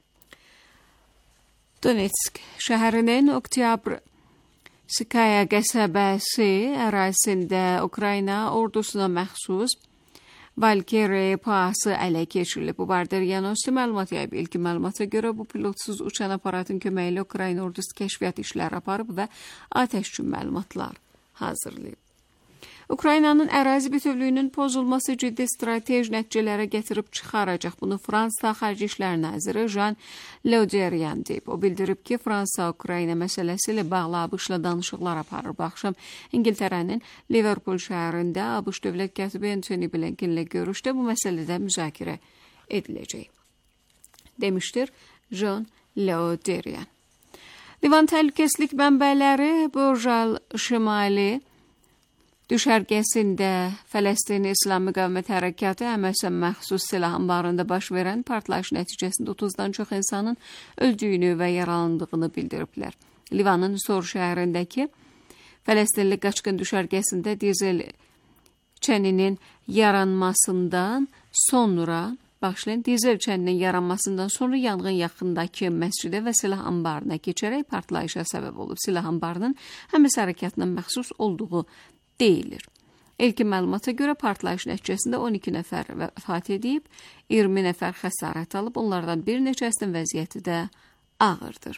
S10: Donetsk şəhərinin oktyabr Skaya qəsəbəsi ərazisində Ukrayna ordusuna məxsus Valkyrie pahası ələ keçirilib. Bu barədə RIA Nüstə məlumat yayıb. İlkin məlumata görə bu pilotsuz uçan aparatın köməyi ilə Ukrayna ordusu kəşfiyyat işləri aparıb və atəş üçün məlumatlar hazırlayıb. Ukraynanın ərazi bütövlüyünün pozulması ciddi strateji nəticələrə gətirib çıxaracaq. Bunu Fransa Xarici İşlər naziri Jean Le Drian deyib. O bildirib ki, Fransa Ukrayna məsələsi ilə bağlı ABŞ-la danışıqlar aparır. Bu axşam İngiltərənin Liverpool şəhərində ABŞ dövlət katibi Antony Blinken ilə görüşdə bu məsələdə müzakirə ediləcək, demişdir Jean Le Drian. Livan təhlükəsizlik mənbələri Burjal Şimali düşərgəsində Fələstin İslam Müqavimət Hərəkatı M S M məxsus silah anbarında baş verən partlayış nəticəsində otuzdan çox insanın öldüyünü və yaralandığını bildiriblər. Livanın Sor şəhərindəki Fələstinli qaçqın düşərgəsində dizel çəninin yaranmasından sonra başlayan dizel çəninin yaranmasından sonra yanğın yaxındakı məscidə və silah anbarına keçərək partlayışa səbəb olub. Silah anbarının həmis hərəkatının məxsus olduğu deyilir. İlkin məlumata görə partlayış nəticəsində on iki nəfər vəfat edib, iyirmi nəfər xəsarət alıb, onlardan bir neçəsinin vəziyyəti də ağırdır.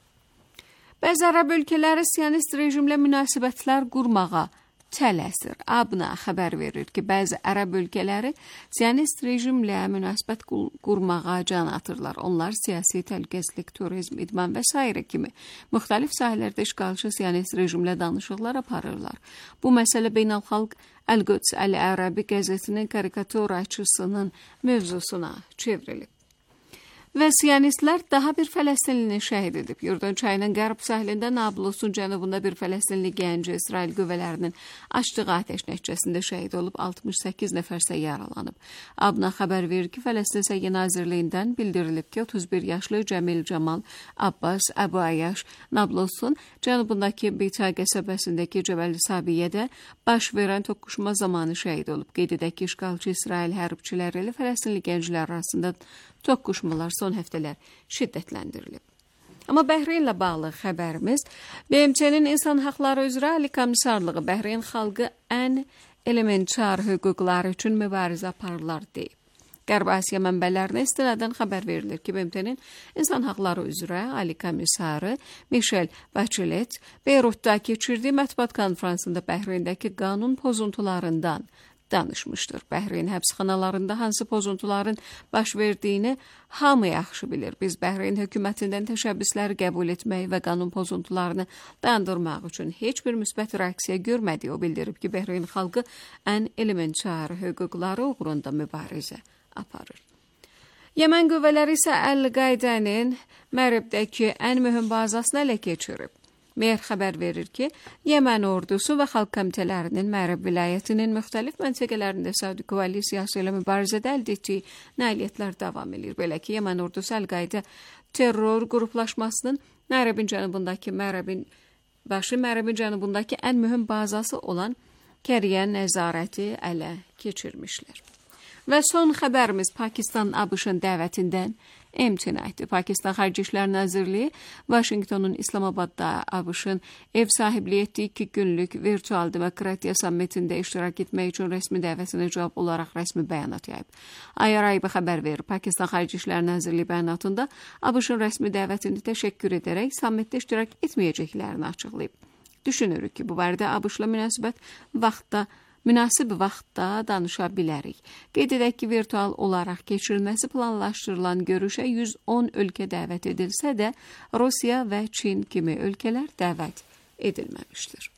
S10: Bəzi ərəb ölkələri siyonist rejimlə münasibətlər qurmağa tələsir. A B N xəbər verir ki, bəzi ərəb ölkələri siyonist rejimlə münasibət qurmağa can atırlar. Onlar siyasi təhlükəsizlik, turizm, idman və s. kimi müxtəlif sahələrdə işğalçı siyonist rejimlə danışıqlar aparırlar. Bu məsələ Beynəlxalq Əl-Quds Əl-Ərəbi qəzetinin karikaturaçısının mövzusuna çevrilib. Və siyonistlər daha bir Fələstinlini şəhid edib. Yurdan çayının qərb sahilində Nablusun cənubunda bir Fələstinli gənci İsrail qüvvələrinin açdığı atəş nəticəsində şəhid olub, altmış səkkiz nəfər isə yaralanıb. A B N xəbər verir ki, Fələstin Səhiyyə Nazirliyindən bildirilib ki, otuz bir yaşlı Cəmil Camal Abbas Əbu Ayaş Nablusun cənubundakı Beyta qəsəbəsindəki Cəbəl Sabiyyədə baş verən toqquşma zamanı şəhid olub. Qeyd edək ki, işğalçı İsrail hərbçiləri ilə Fələstinli gənclər arasında toqquşmalar son həftələr şiddətləndirilib. Amma Bəhreynlə bağlı xəbərimiz B M T-nin İnsan Haqları üzrə Ali Komissarlığı Bəhreyn xalqı ən elementar hüquqları üçün mübarizə aparırlar deyib. Qərb Asiya mənbələrinə istinadən xəbər verilir ki, B M T-nin İnsan Haqları üzrə Ali Komissarı Michelle Bachelet Beyrutda keçirdiyi mətbuat konfransında Bəhreyndəki qanun pozuntularından danışmışdır. Bəhreyn həbsxanalarında hansı pozuntuların baş verdiyini hamı yaxşı bilir. Biz Bəhreyn hökumətindən təşəbbüsləri qəbul etmək və qanun pozuntularını dayandırmaq üçün heç bir müsbət reaksiya görmədik. O bildirib ki, Bəhreyn xalqı ən elementar hüquqları uğrunda mübarizə aparır. Yəmən qüvvələri isə Əl-Qaidənin Məribdəki ən mühüm bazasını ələ keçirib. Mehr xəbər verir ki, Yəmən ordusu və xalq komitələrinin Mərib vilayətinin müxtəlif məntəqələrində Saudi koalisiyası ilə mübarizədə əldə etdiyi nailiyyətlər davam edir. Belə ki, Yəmən ordusu Əl-Qaidə terror qruplaşmasının Məribin cənubundakı Məribin başı Məribin cənubundakı ən mühüm bazası olan Kəriyə nəzarəti ələ keçirmişlər. Və son xəbərimiz Pakistan ABŞ-ın dəvətindən imtina etdi. Pakistan Xarici İşlər Nazirliyi Vaşinqtonun İslamabadda ABŞ-ın ev sahibliyi etdiyi iki günlük virtual demokratiya sammitində iştirak etmək üçün rəsmi dəvətinə cavab olaraq rəsmi bəyanat yayıb. Ayarayıbı xəbər verir. Pakistan Xarici İşlər Nazirliyi bəyanatında ABŞ-ın rəsmi dəvətini təşəkkür edərək sammitdə iştirak etməyəcəklərini açıqlayıb. Düşünürük ki, bu barədə ABŞ-la münasibət vaxtda Münasib vaxtda danışa bilərik. Qeyd edək ki, virtual olaraq keçirilməsi planlaşdırılan görüşə yüz on ölkə dəvət edilsə də, Rusiya və Çin kimi ölkələr dəvət edilməmişdir.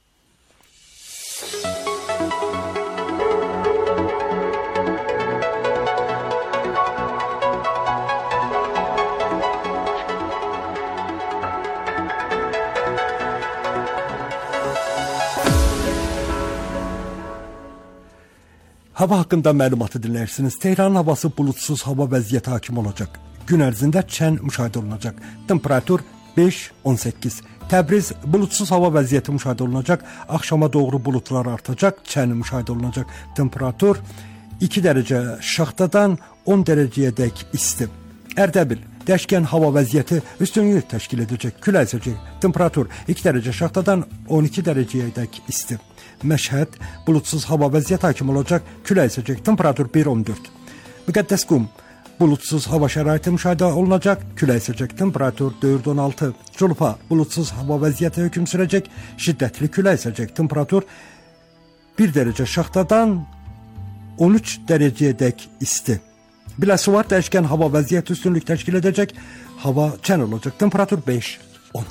S11: Hava haqqında məlumatı dinləyirsiniz. Tehranın havası bulutsuz hava vəziyyəti hakim olacaq. Gün ərzində çən müşahidə olunacaq. Temperatur beş on səkkiz. Təbriz bulutsuz hava vəziyyəti müşahidə olunacaq. Axşama doğru bulutlar artacaq. Çən müşahidə olunacaq. Temperatur iki dərəcə şaxtadan on dərəcəyədək isti. Ərdəbil dəyişkən hava vəziyyəti üstünlük təşkil edəcək. Külək əsəcək. Temperatur iki dərəcə şaxtadan on iki dərəcəyədək isti. Məşhəd bulutsuz hava vəziyyəti hakim olacaq, külək əsəcək, temperatur bir on dörd. Müqəddəsqum bulutsuz hava şəraiti müşahidə olunacaq, külək əsəcək, temperatur dörd on altı. Culpa bulutsuz hava vəziyyəti hökm sürəcək, şiddətli külək əsəcək, temperatur bir dərəcə şaxtadan on üç dərəcəyədək isti. Biləsi var, dəyişkən hava vəziyyəti üstünlük təşkil edəcək. Hava çən olacaq. Temperatur beş on.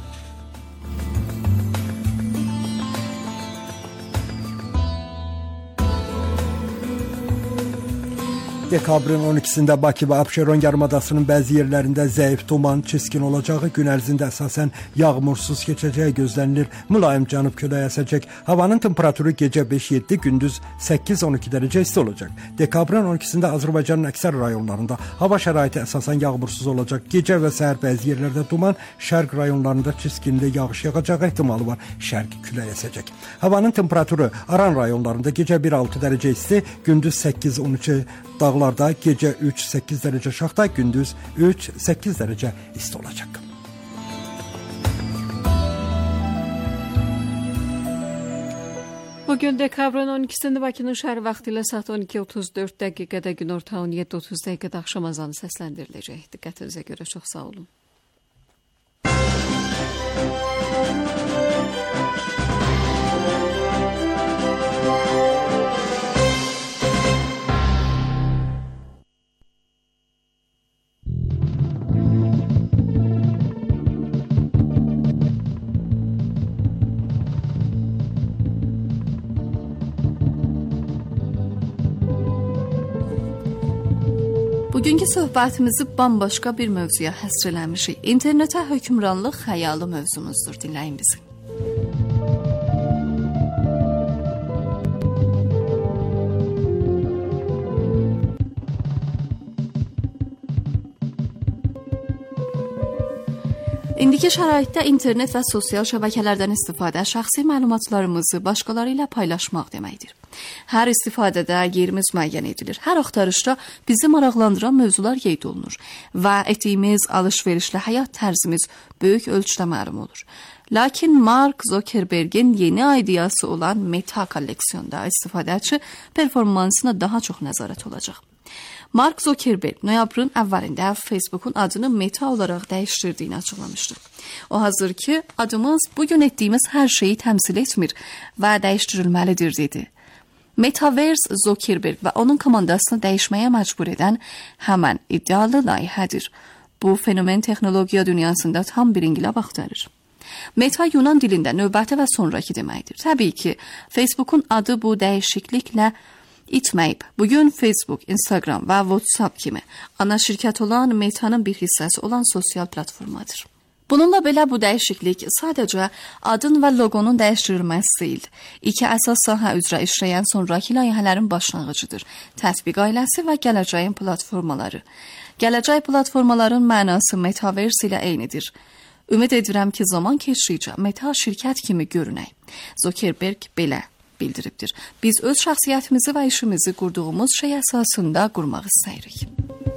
S11: Dekabrın on ikisində Bakı və Abşeron yarımadasının bəzi yerlərində zəif duman, çiskin olacağı, gün ərzində əsasən yağmursuz keçəcəyi gözlənilir. Mülayim cənub küləyi əsəcək. Havanın temperaturu gecə beş yeddi, gündüz səkkiz on iki dərəcə isti olacaq. Dekabrın on ikisində Azərbaycanın əksər rayonlarında hava şəraiti əsasən yağmursuz olacaq. Gecə və səhər bəzi yerlərdə duman, şərq rayonlarında çiskinli yağış yağacağı ehtimalı var. Şərq küləyi əsəcək. Havanın temperaturu Aran rayonlarında gecə bir altı dərəcə isti, gündüz səkkiz on üç, dağlarda gecə üç səkkiz dərəcə şaxta, gündüz üç səkkiz dərəcə isti olacaq.
S10: Bugün dekabrın on ikisində Bakının şəhər vaxtı ilə saat on iki otuz dörd dəqiqədə, günorta on yeddi otuz dəqiqədə axşam azanı səsləndiriləcək. Diqqətinizə görə çox sağ olun.
S12: Bugünkü söhbətimizi bambaşqa bir mövzuya həsr eləmişik. İnternetə hökmranlıq xəyalı mövzumuzdur. Dinləyin bizi. İndiki şəraitdə internet və sosial şəbəkələrdən istifadə şəxsi məlumatlarımızı başqaları ilə paylaşmaq deməkdir. Hər istifadədə yerimiz müəyyən edilir. Hər axtarışda bizi maraqlandıran mövzular qeyd olunur və etdiyimiz alış-verişlə həyat tərzimiz böyük ölçüdə məlum olur. Lakin Mark Zuckerberg'in yeni ideyası olan Meta kolleksiyonda istifadəçi performansına daha çox nəzarət olacaq. Mark Zuckerberg noyabrın əvvəlində Facebook'un adını Meta olaraq dəyişdirdiyini açıqlamışdı. O hazır ki, adımız bugün etdiyimiz hər şeyi təmsil etmir və dəyişdirilməlidir dedi. Metaverse Zuckerberg və onun komandasını dəyişməyə məcbur edən həmən iddialı layihədir. Bu fenomen texnologiya dünyasında tam bir inqilab axtarır. Meta Yunan dilində növbəti və sonraki deməkdir. Təbii ki, Facebook'un adı bu dəyişikliklə itməyib. Bugün Facebook, Instagram və WhatsApp kimi ana şirkət olan Meta'nın bir hissəsi olan sosial platformadır. Bununla belə bu dəyişiklik sadəcə adın və loqonun dəyişdirilməsi deyil. İki əsas sahə üzrə işləyən sonraki layihələrin başlanğıcıdır. Tətbiq ailəsi və gələcəyin platformaları. Gələcək platformaların mənası Metaverse ilə eynidir. Ümid edirəm ki, zaman keçdikcə Meta şirkət kimi görünək. Zuckerberg belə bildiribdir. Biz öz şəxsiyyətimizi və işimizi qurduğumuz şey əsasında qurmaq istəyirik.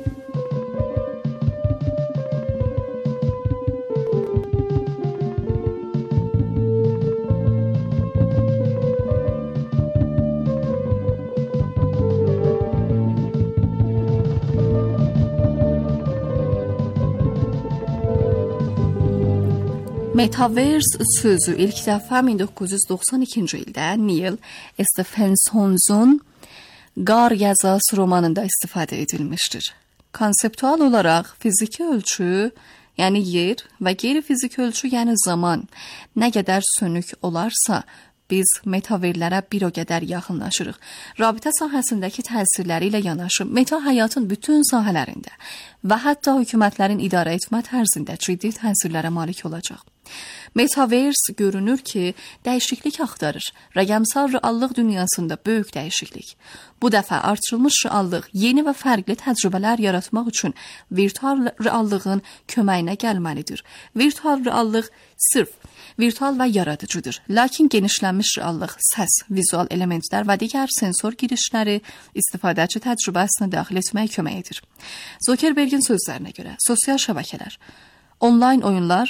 S12: Metaverse sözü ilk dəfə min doqquz yüz doxsan ikinci ildə Neil Stephenson'un Qar Yazası romanında istifadə edilmişdir. Konseptual olaraq fiziki ölçü, yəni yer və qeyri-fiziki ölçü, yəni zaman nə qədər sönük olarsa, biz metaverlərə bir o qədər yaxınlaşırıq. Rabitə sahəsindəki təsirləri ilə yanaşı, meta həyatın bütün sahələrində və hətta hökumətlərin idarə etmə tərzində ciddi təsirlərə malik olacaq. Metaverse görünür ki, dəyişiklik axtarır. Rəqəmsal reallıq dünyasında böyük dəyişiklik. Bu dəfə artırılmış reallıq yeni və fərqli təcrübələr yaratmaq üçün virtual reallığın köməyinə gəlməlidir. Virtual reallıq sırf virtual və yaradıcıdır. Lakin genişlənmiş reallıq səs, vizual elementlər və digər sensor girişləri istifadəçi təcrübəsinə daxil etməyə kömək edir. Zuckerberg'in sözlərinə görə sosial şəbəkələr, onlayn oyunlar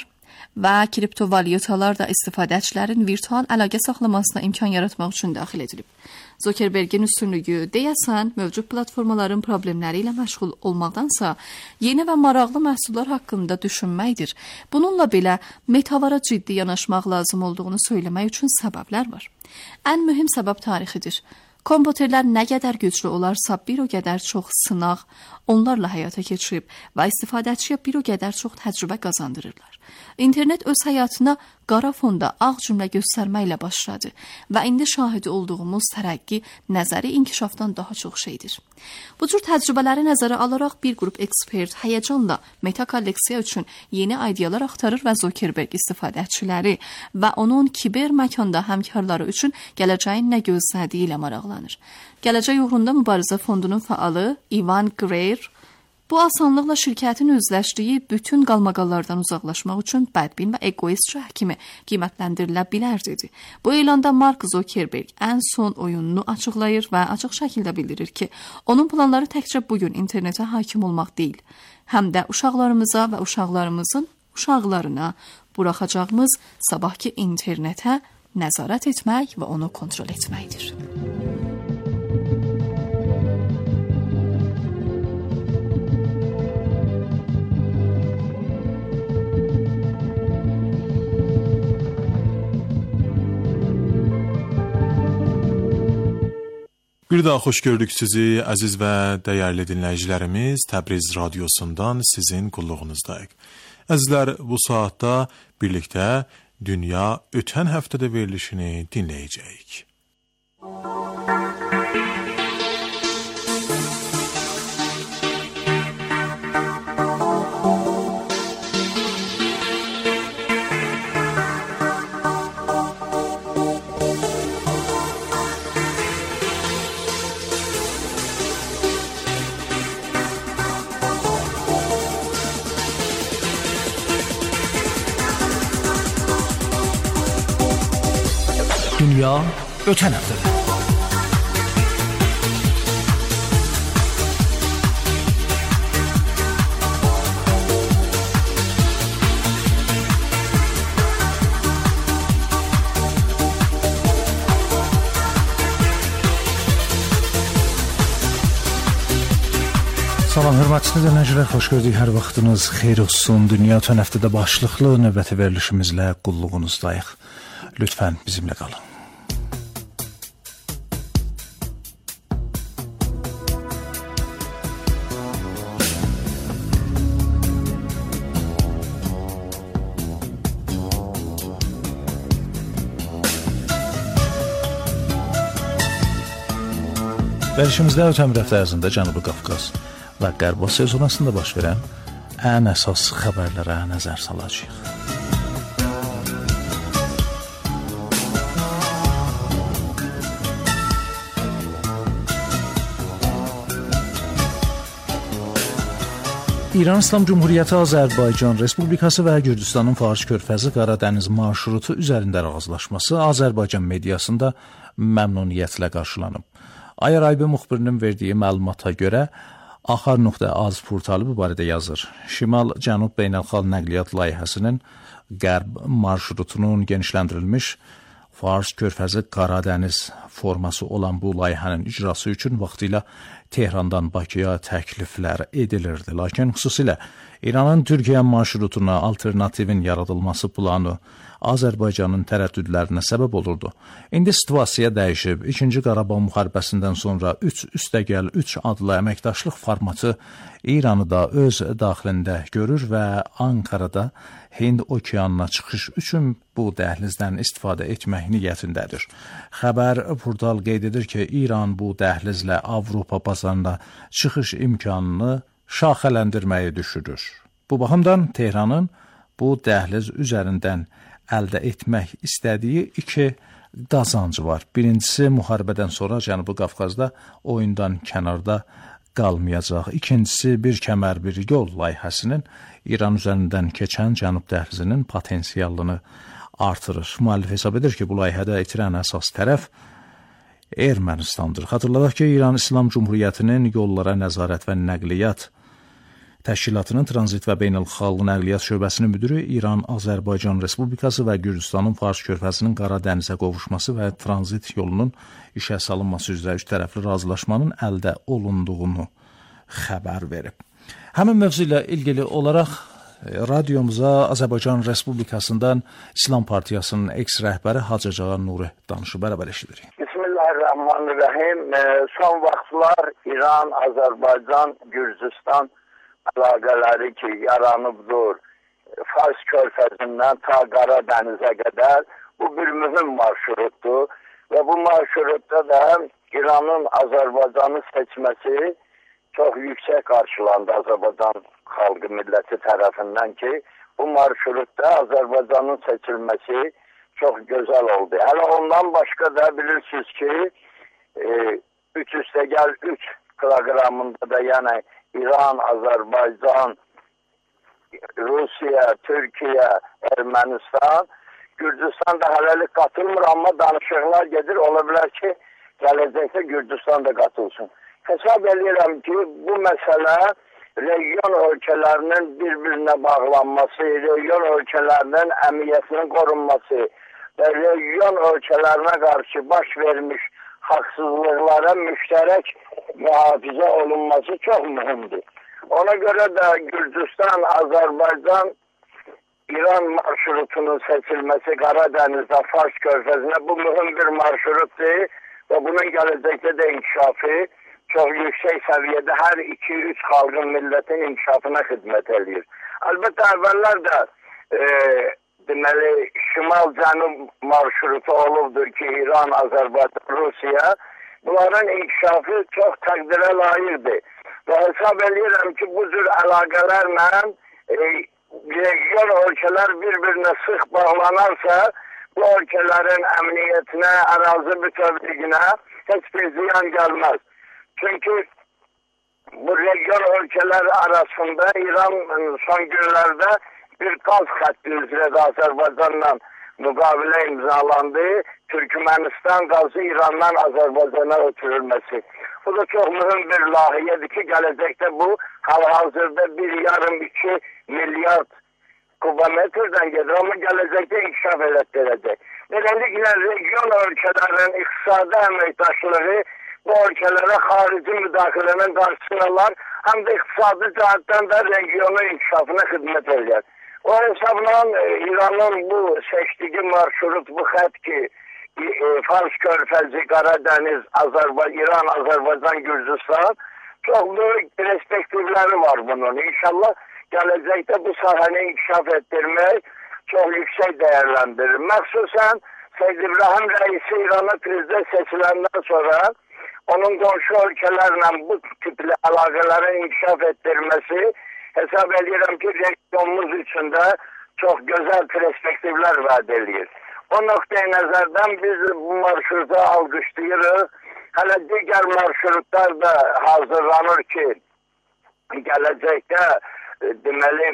S12: və kriptovalyutalar da istifadəçilərin virtual əlaqə saxlamasına imkan yaratmaq üçün daxil edilib. Zuckerbergin üstünlüyü deyəsən mövcud platformaların problemləri ilə məşğul olmaqdansa, yeni və maraqlı məhsullar haqqında düşünməkdir. Bununla belə metavara ciddi yanaşmaq lazım olduğunu söyləmək üçün səbəblər var. Ən mühüm səbəb tarixidir. Kompüterlər nə qədər güclü olarsa, bir o qədər çox sınaq onlarla həyata keçirib və istifadəçiyə bir o qədər çox təcrübə qazandırırlar. İnternet öz həyatına qara fonda ağ cümlə göstərməklə başladı və indi şahidi olduğumuz tərəqqi nəzəri inkişafdan daha çox şeydir. Bu cür təcrübələri nəzərə alaraq bir qrup ekspert həyəcanla metakolleksiya üçün yeni ideyalar axtarır və Zuckerberg istifadəçiləri və onun kiber məkanda həmkarları üçün gələcəyin nə gözlədiyi ilə maraqlanır. Gələcək uğrunda mübarizə fondunun fəalı Ivan Greer bu asanlıqla şirkətin üzləşdiyi bütün qalmaqallardan uzaqlaşmaq üçün bədbin və egoist şəh kimi qiymətləndirilə bilər dedi. Bu elanda Mark Zuckerberg ən son oyununu açıqlayır və açıq şəkildə bildirir ki, onun planları təkcə bugün internetə hakim olmaq deyil, həm də uşaqlarımıza və uşaqlarımızın uşaqlarına buraxacağımız sabahki internetə nəzarət etmək və onu kontrol etməkdir.
S6: Bir daha xoş gördük sizi, əziz və dəyərli dinləyicilərimiz. Təbriz radiosundan sizin qulluğunuzdayıq. Əzizlər, bu saatda birlikdə Dünya ötən həftədə verilişini dinləyəcəyik.
S2: Dünya ötən həftədə. Salam, hörmətli dinləyicilər, xoş gördük. Hər vaxtınız xeyir olsun. Dünya ötən həftədə başlıqlı növbəti verilişimizlə qulluğunuzdayıq. Lütfən bizimlə qalın. Verilişimizdə ötən bir həftə ərzində Cənubi Qafqaz və Qərb Asiya zonasında baş verən ən əsas xəbərlərə nəzər salacağıq. İran İslam Cumhuriyyəti Azərbaycan Respublikası və Gürcüstanın Fars körfəzi Qaradəniz marşrutu üzərində razılaşması Azərbaycan mediasında məmnuniyyətlə qarşılanıb. Ayar Aybi müxbirinin verdiyi məlumata görə Axar.az portalı bu barədə yazır. Şimal-Cənub beynəlxalq nəqliyyat layihəsinin Qərb marşrutunun genişləndirilmiş Fars körfəzi Qaradəniz forması olan bu layihənin icrası üçün vaxtilə Tehrandan Bakıya təkliflər edilirdi. Lakin xüsusilə İranın Türkiyə marşrutuna alternativin yaradılması planı Azərbaycanın tərəddüdlərinə səbəb olurdu. İndi situasiya dəyişib. İkinci Qarabağ müharibəsindən sonra üç üstəgəl üç adlı əməkdaşlıq formatı İranı da öz daxilində görür və Ankarada Hind okeanına çıxış üçün bu dəhlizdən istifadə etmək niyyətindədir. Xəbər portal qeyd edir ki, İran bu dəhlizlə Avropa bazarına çıxış imkanını şaxələndirməyi düşünür. Bu baxımdan Tehranın bu dəhliz üzərindən əldə etmək istədiyi iki qazancı var. Birincisi, müharibədən sonra Cənubi Qafqazda oyundan kənarda qalmayacaq. İkincisi, bir kəmər bir yol layihəsinin İran üzərindən keçən Cənub dəhlizinin potensialını artırır. Müəllif hesab edir ki, bu layihədə itirən əsas tərəf Ermənistandır. Xatırladaq ki, İran İslam Cumhuriyyətinin yollara nəzarət və nəqliyyat Təşkilatının Tranzit və Beynəlxalq Nəqliyyat Şöbəsinin müdiri İran, Azərbaycan Respublikası və Gürcüstanın Fars körfəzinin Qara dənizə qovuşması və tranzit yolunun işə salınması üzrə üç tərəfli razılaşmanın əldə olunduğunu xəbər verib. Həmin mövzu ilə ilgili olaraq radiomuza Azərbaycan Respublikasından İslam Partiyasının eks-rəhbəri Hacı Ağa Nuri danışıb. Bərabər eşidirik.
S13: Bismillahirrahmanirrahim. Son vaxtlar İran, Azərbaycan, Gürcüstan əlaqələri ki, yaranıbdır. Fars körfəzindən ta Qara dənizə qədər bu bir mühüm marşrutdur və bu marşrutda da İranın Azərbaycanı seçməsi çox yüksək qarşılandı Azərbaycan xalqı milləti tərəfindən ki, bu marşrutda Azərbaycanın seçilməsi çox gözəl oldu. Hələ ondan başqa da bilirsiniz ki, e, üç üstə gəl üç proqramında da yəni İran, Azərbaycan, Rusiya, Türkiyə, Ermənistan, Gürcüstan da hələlik qatılmır, amma danışıqlar gedir. Ola bilər ki, gələcəkdə Gürcüstan da qatılsın. Hesab edirəm ki, bu məsələ region ölkələrinin bir-birinə bağlanması, region ölkələrinin əmniyyətinin qorunması və region ölkələrinə qarşı baş vermiş haqsızlıqlara müştərək mühafizə olunması çox mühümdür. Ona görə də Gürcüstan, Azərbaycan, İran marşrutunun seçilməsi Qara dənizdə Fars körfəzinə bu mühüm bir marşrutdur və bunun gələcəkdə də inkişafı çox yüksək səviyyədə hər iki üç xalqın millətin inkişafına xidmət edir. Əlbəttə əvvəllər də e, deməli şimal-cənub marşrutu olubdur ki, İran, Azərbaycan, Rusiya. Bunların inkişafı çox təqdirə layiqdir. Və hesab edirəm ki, bu cür əlaqələrlə e, region ölkələr bir-birinə sıx bağlanarsa, bu ölkələrin əmniyyətinə, ərazi bütövlüyünə heç bir ziyan gəlməz. Çünki bu region ölkələri arasında İran son günlərdə bir qaz xətti üzrə də Azərbaycanla müqavilə imzalandı. Türkmenistan qazı İrandan Azərbaycana ötürülməsi. Bu da çox mühüm bir layihədir ki, gələcəkdə bu hal-hazırda bir yarım iki milyard kubometrdən gedir, amma gələcəkdə inkişaf elətdirəcək. Beləliklə, region ölkələrin iqtisadi əməkdaşlığı bu ölkələrə xarici müdaxilənin qarşısını alar, həm də iqtisadi cəhətdən də regionun inkişafına xidmət edir. O hesabla İranın bu seçdiyi marşrut, bu xət ki, Fars körfəzi, Qara dəniz, Azərbaycan, İran, Azərbaycan, Gürcüstan çox böyük perspektivləri var bunun. İnşallah gələcəkdə bu sahəni inkişaf etdirmək çox yüksək dəyərləndirir. Məxsusən Seyyid İbrahim Rəisi İrana prezident seçiləndən sonra onun qonşu ölkələrlə bu tipli əlaqələrin inkişaf etdirməsi hesab edirəm ki, regionumuz üçün də çox gözəl perspektivlər vəd edir. O nöqteyi nəzərdən biz bu marşrutu alqışlayırıq. Hələ digər marşrutlar da hazırlanır ki, gələcəkdə deməli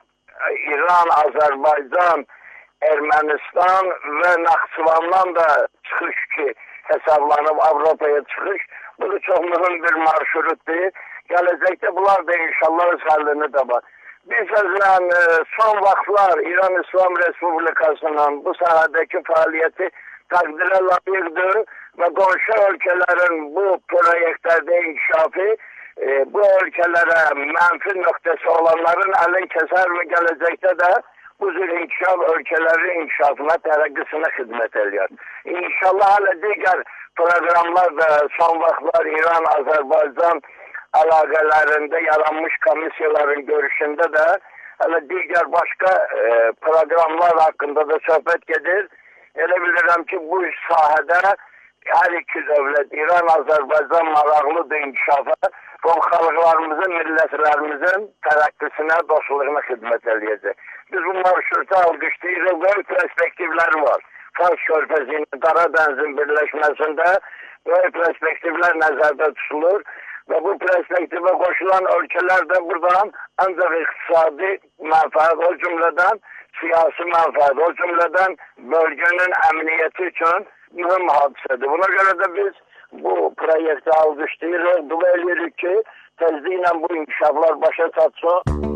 S13: İran, Azərbaycan, Ermənistan və Naxçıvandan da çıxış ki, hesablanıb Avropaya çıxış. Bu da çox mühüm bir marşrutdur. Gələcəkdə bunlar da inşallah öz həllini tapar. Bir sözlə son vaxtlar İran İslam Respublikasının bu sahədəki fəaliyyəti təqdirə layiqdir və qonşu ölkələrin bu proyektlərdə inkişafı e, bu ölkələrə mənfi nöqtəsi olanların əlin kəsər və gələcəkdə də bu cür inkişaf ölkələrin inkişafına, tərəqqisinə xidmət edir. İnşallah hələ digər proqramlar da son vaxtlar İran, Azərbaycan əlaqələrində yaranmış komissiyaların görüşündə də hələ digər başqa e, proqramlar haqqında da söhbət gedir. Elə bilirəm ki, bu sahədə hər iki dövlət, İran, Azərbaycan maraqlıdır inkişafa və xalqlarımızın, millətlərimizin tərəqqisinə, dostluğuna xidmət edəcək. Biz bu marşrutu alqışlayırıq və perspektivləri var. Fars körfəzinin, Qara dənizin birləşməsində böyük perspektivlər nəzərdə tutulur. Və bu perspektivə qoşulan ölkələr də buradan ancaq iqtisadi mənfəət, o cümlədən siyasi mənfəət, o cümlədən bölgənin əmniyyəti üçün mühüm hadisədir. Buna görə də biz bu proyekti alqışlayırıq, dua edirik ki, tezliklə bu inkişaflar başa çatsın.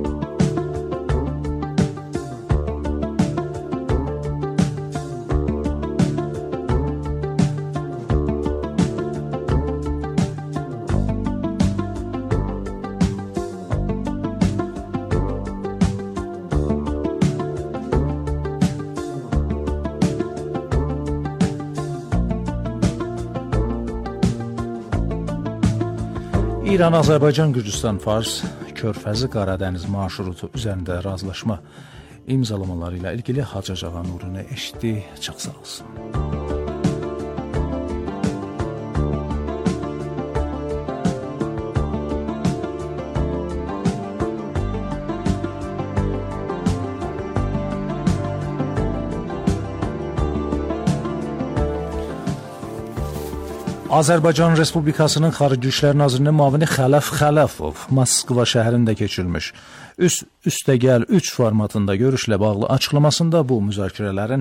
S2: İran-Azərbaycan-Gürcüstan-Fars Körfəzi Qaradəniz marşrutu üzərində razılaşma imzalamaları ilə ilgili Hacı Ağa Nurunu eşitdi. Çox sağ olsun. Azərbaycan Respublikasının Xarici İşlər Nazirinin müavini Xələf Xələfov Moskva şəhərində keçirilmiş üst üstəgəl üç formatında görüşlə bağlı açıqlamasında bu müzakirələrin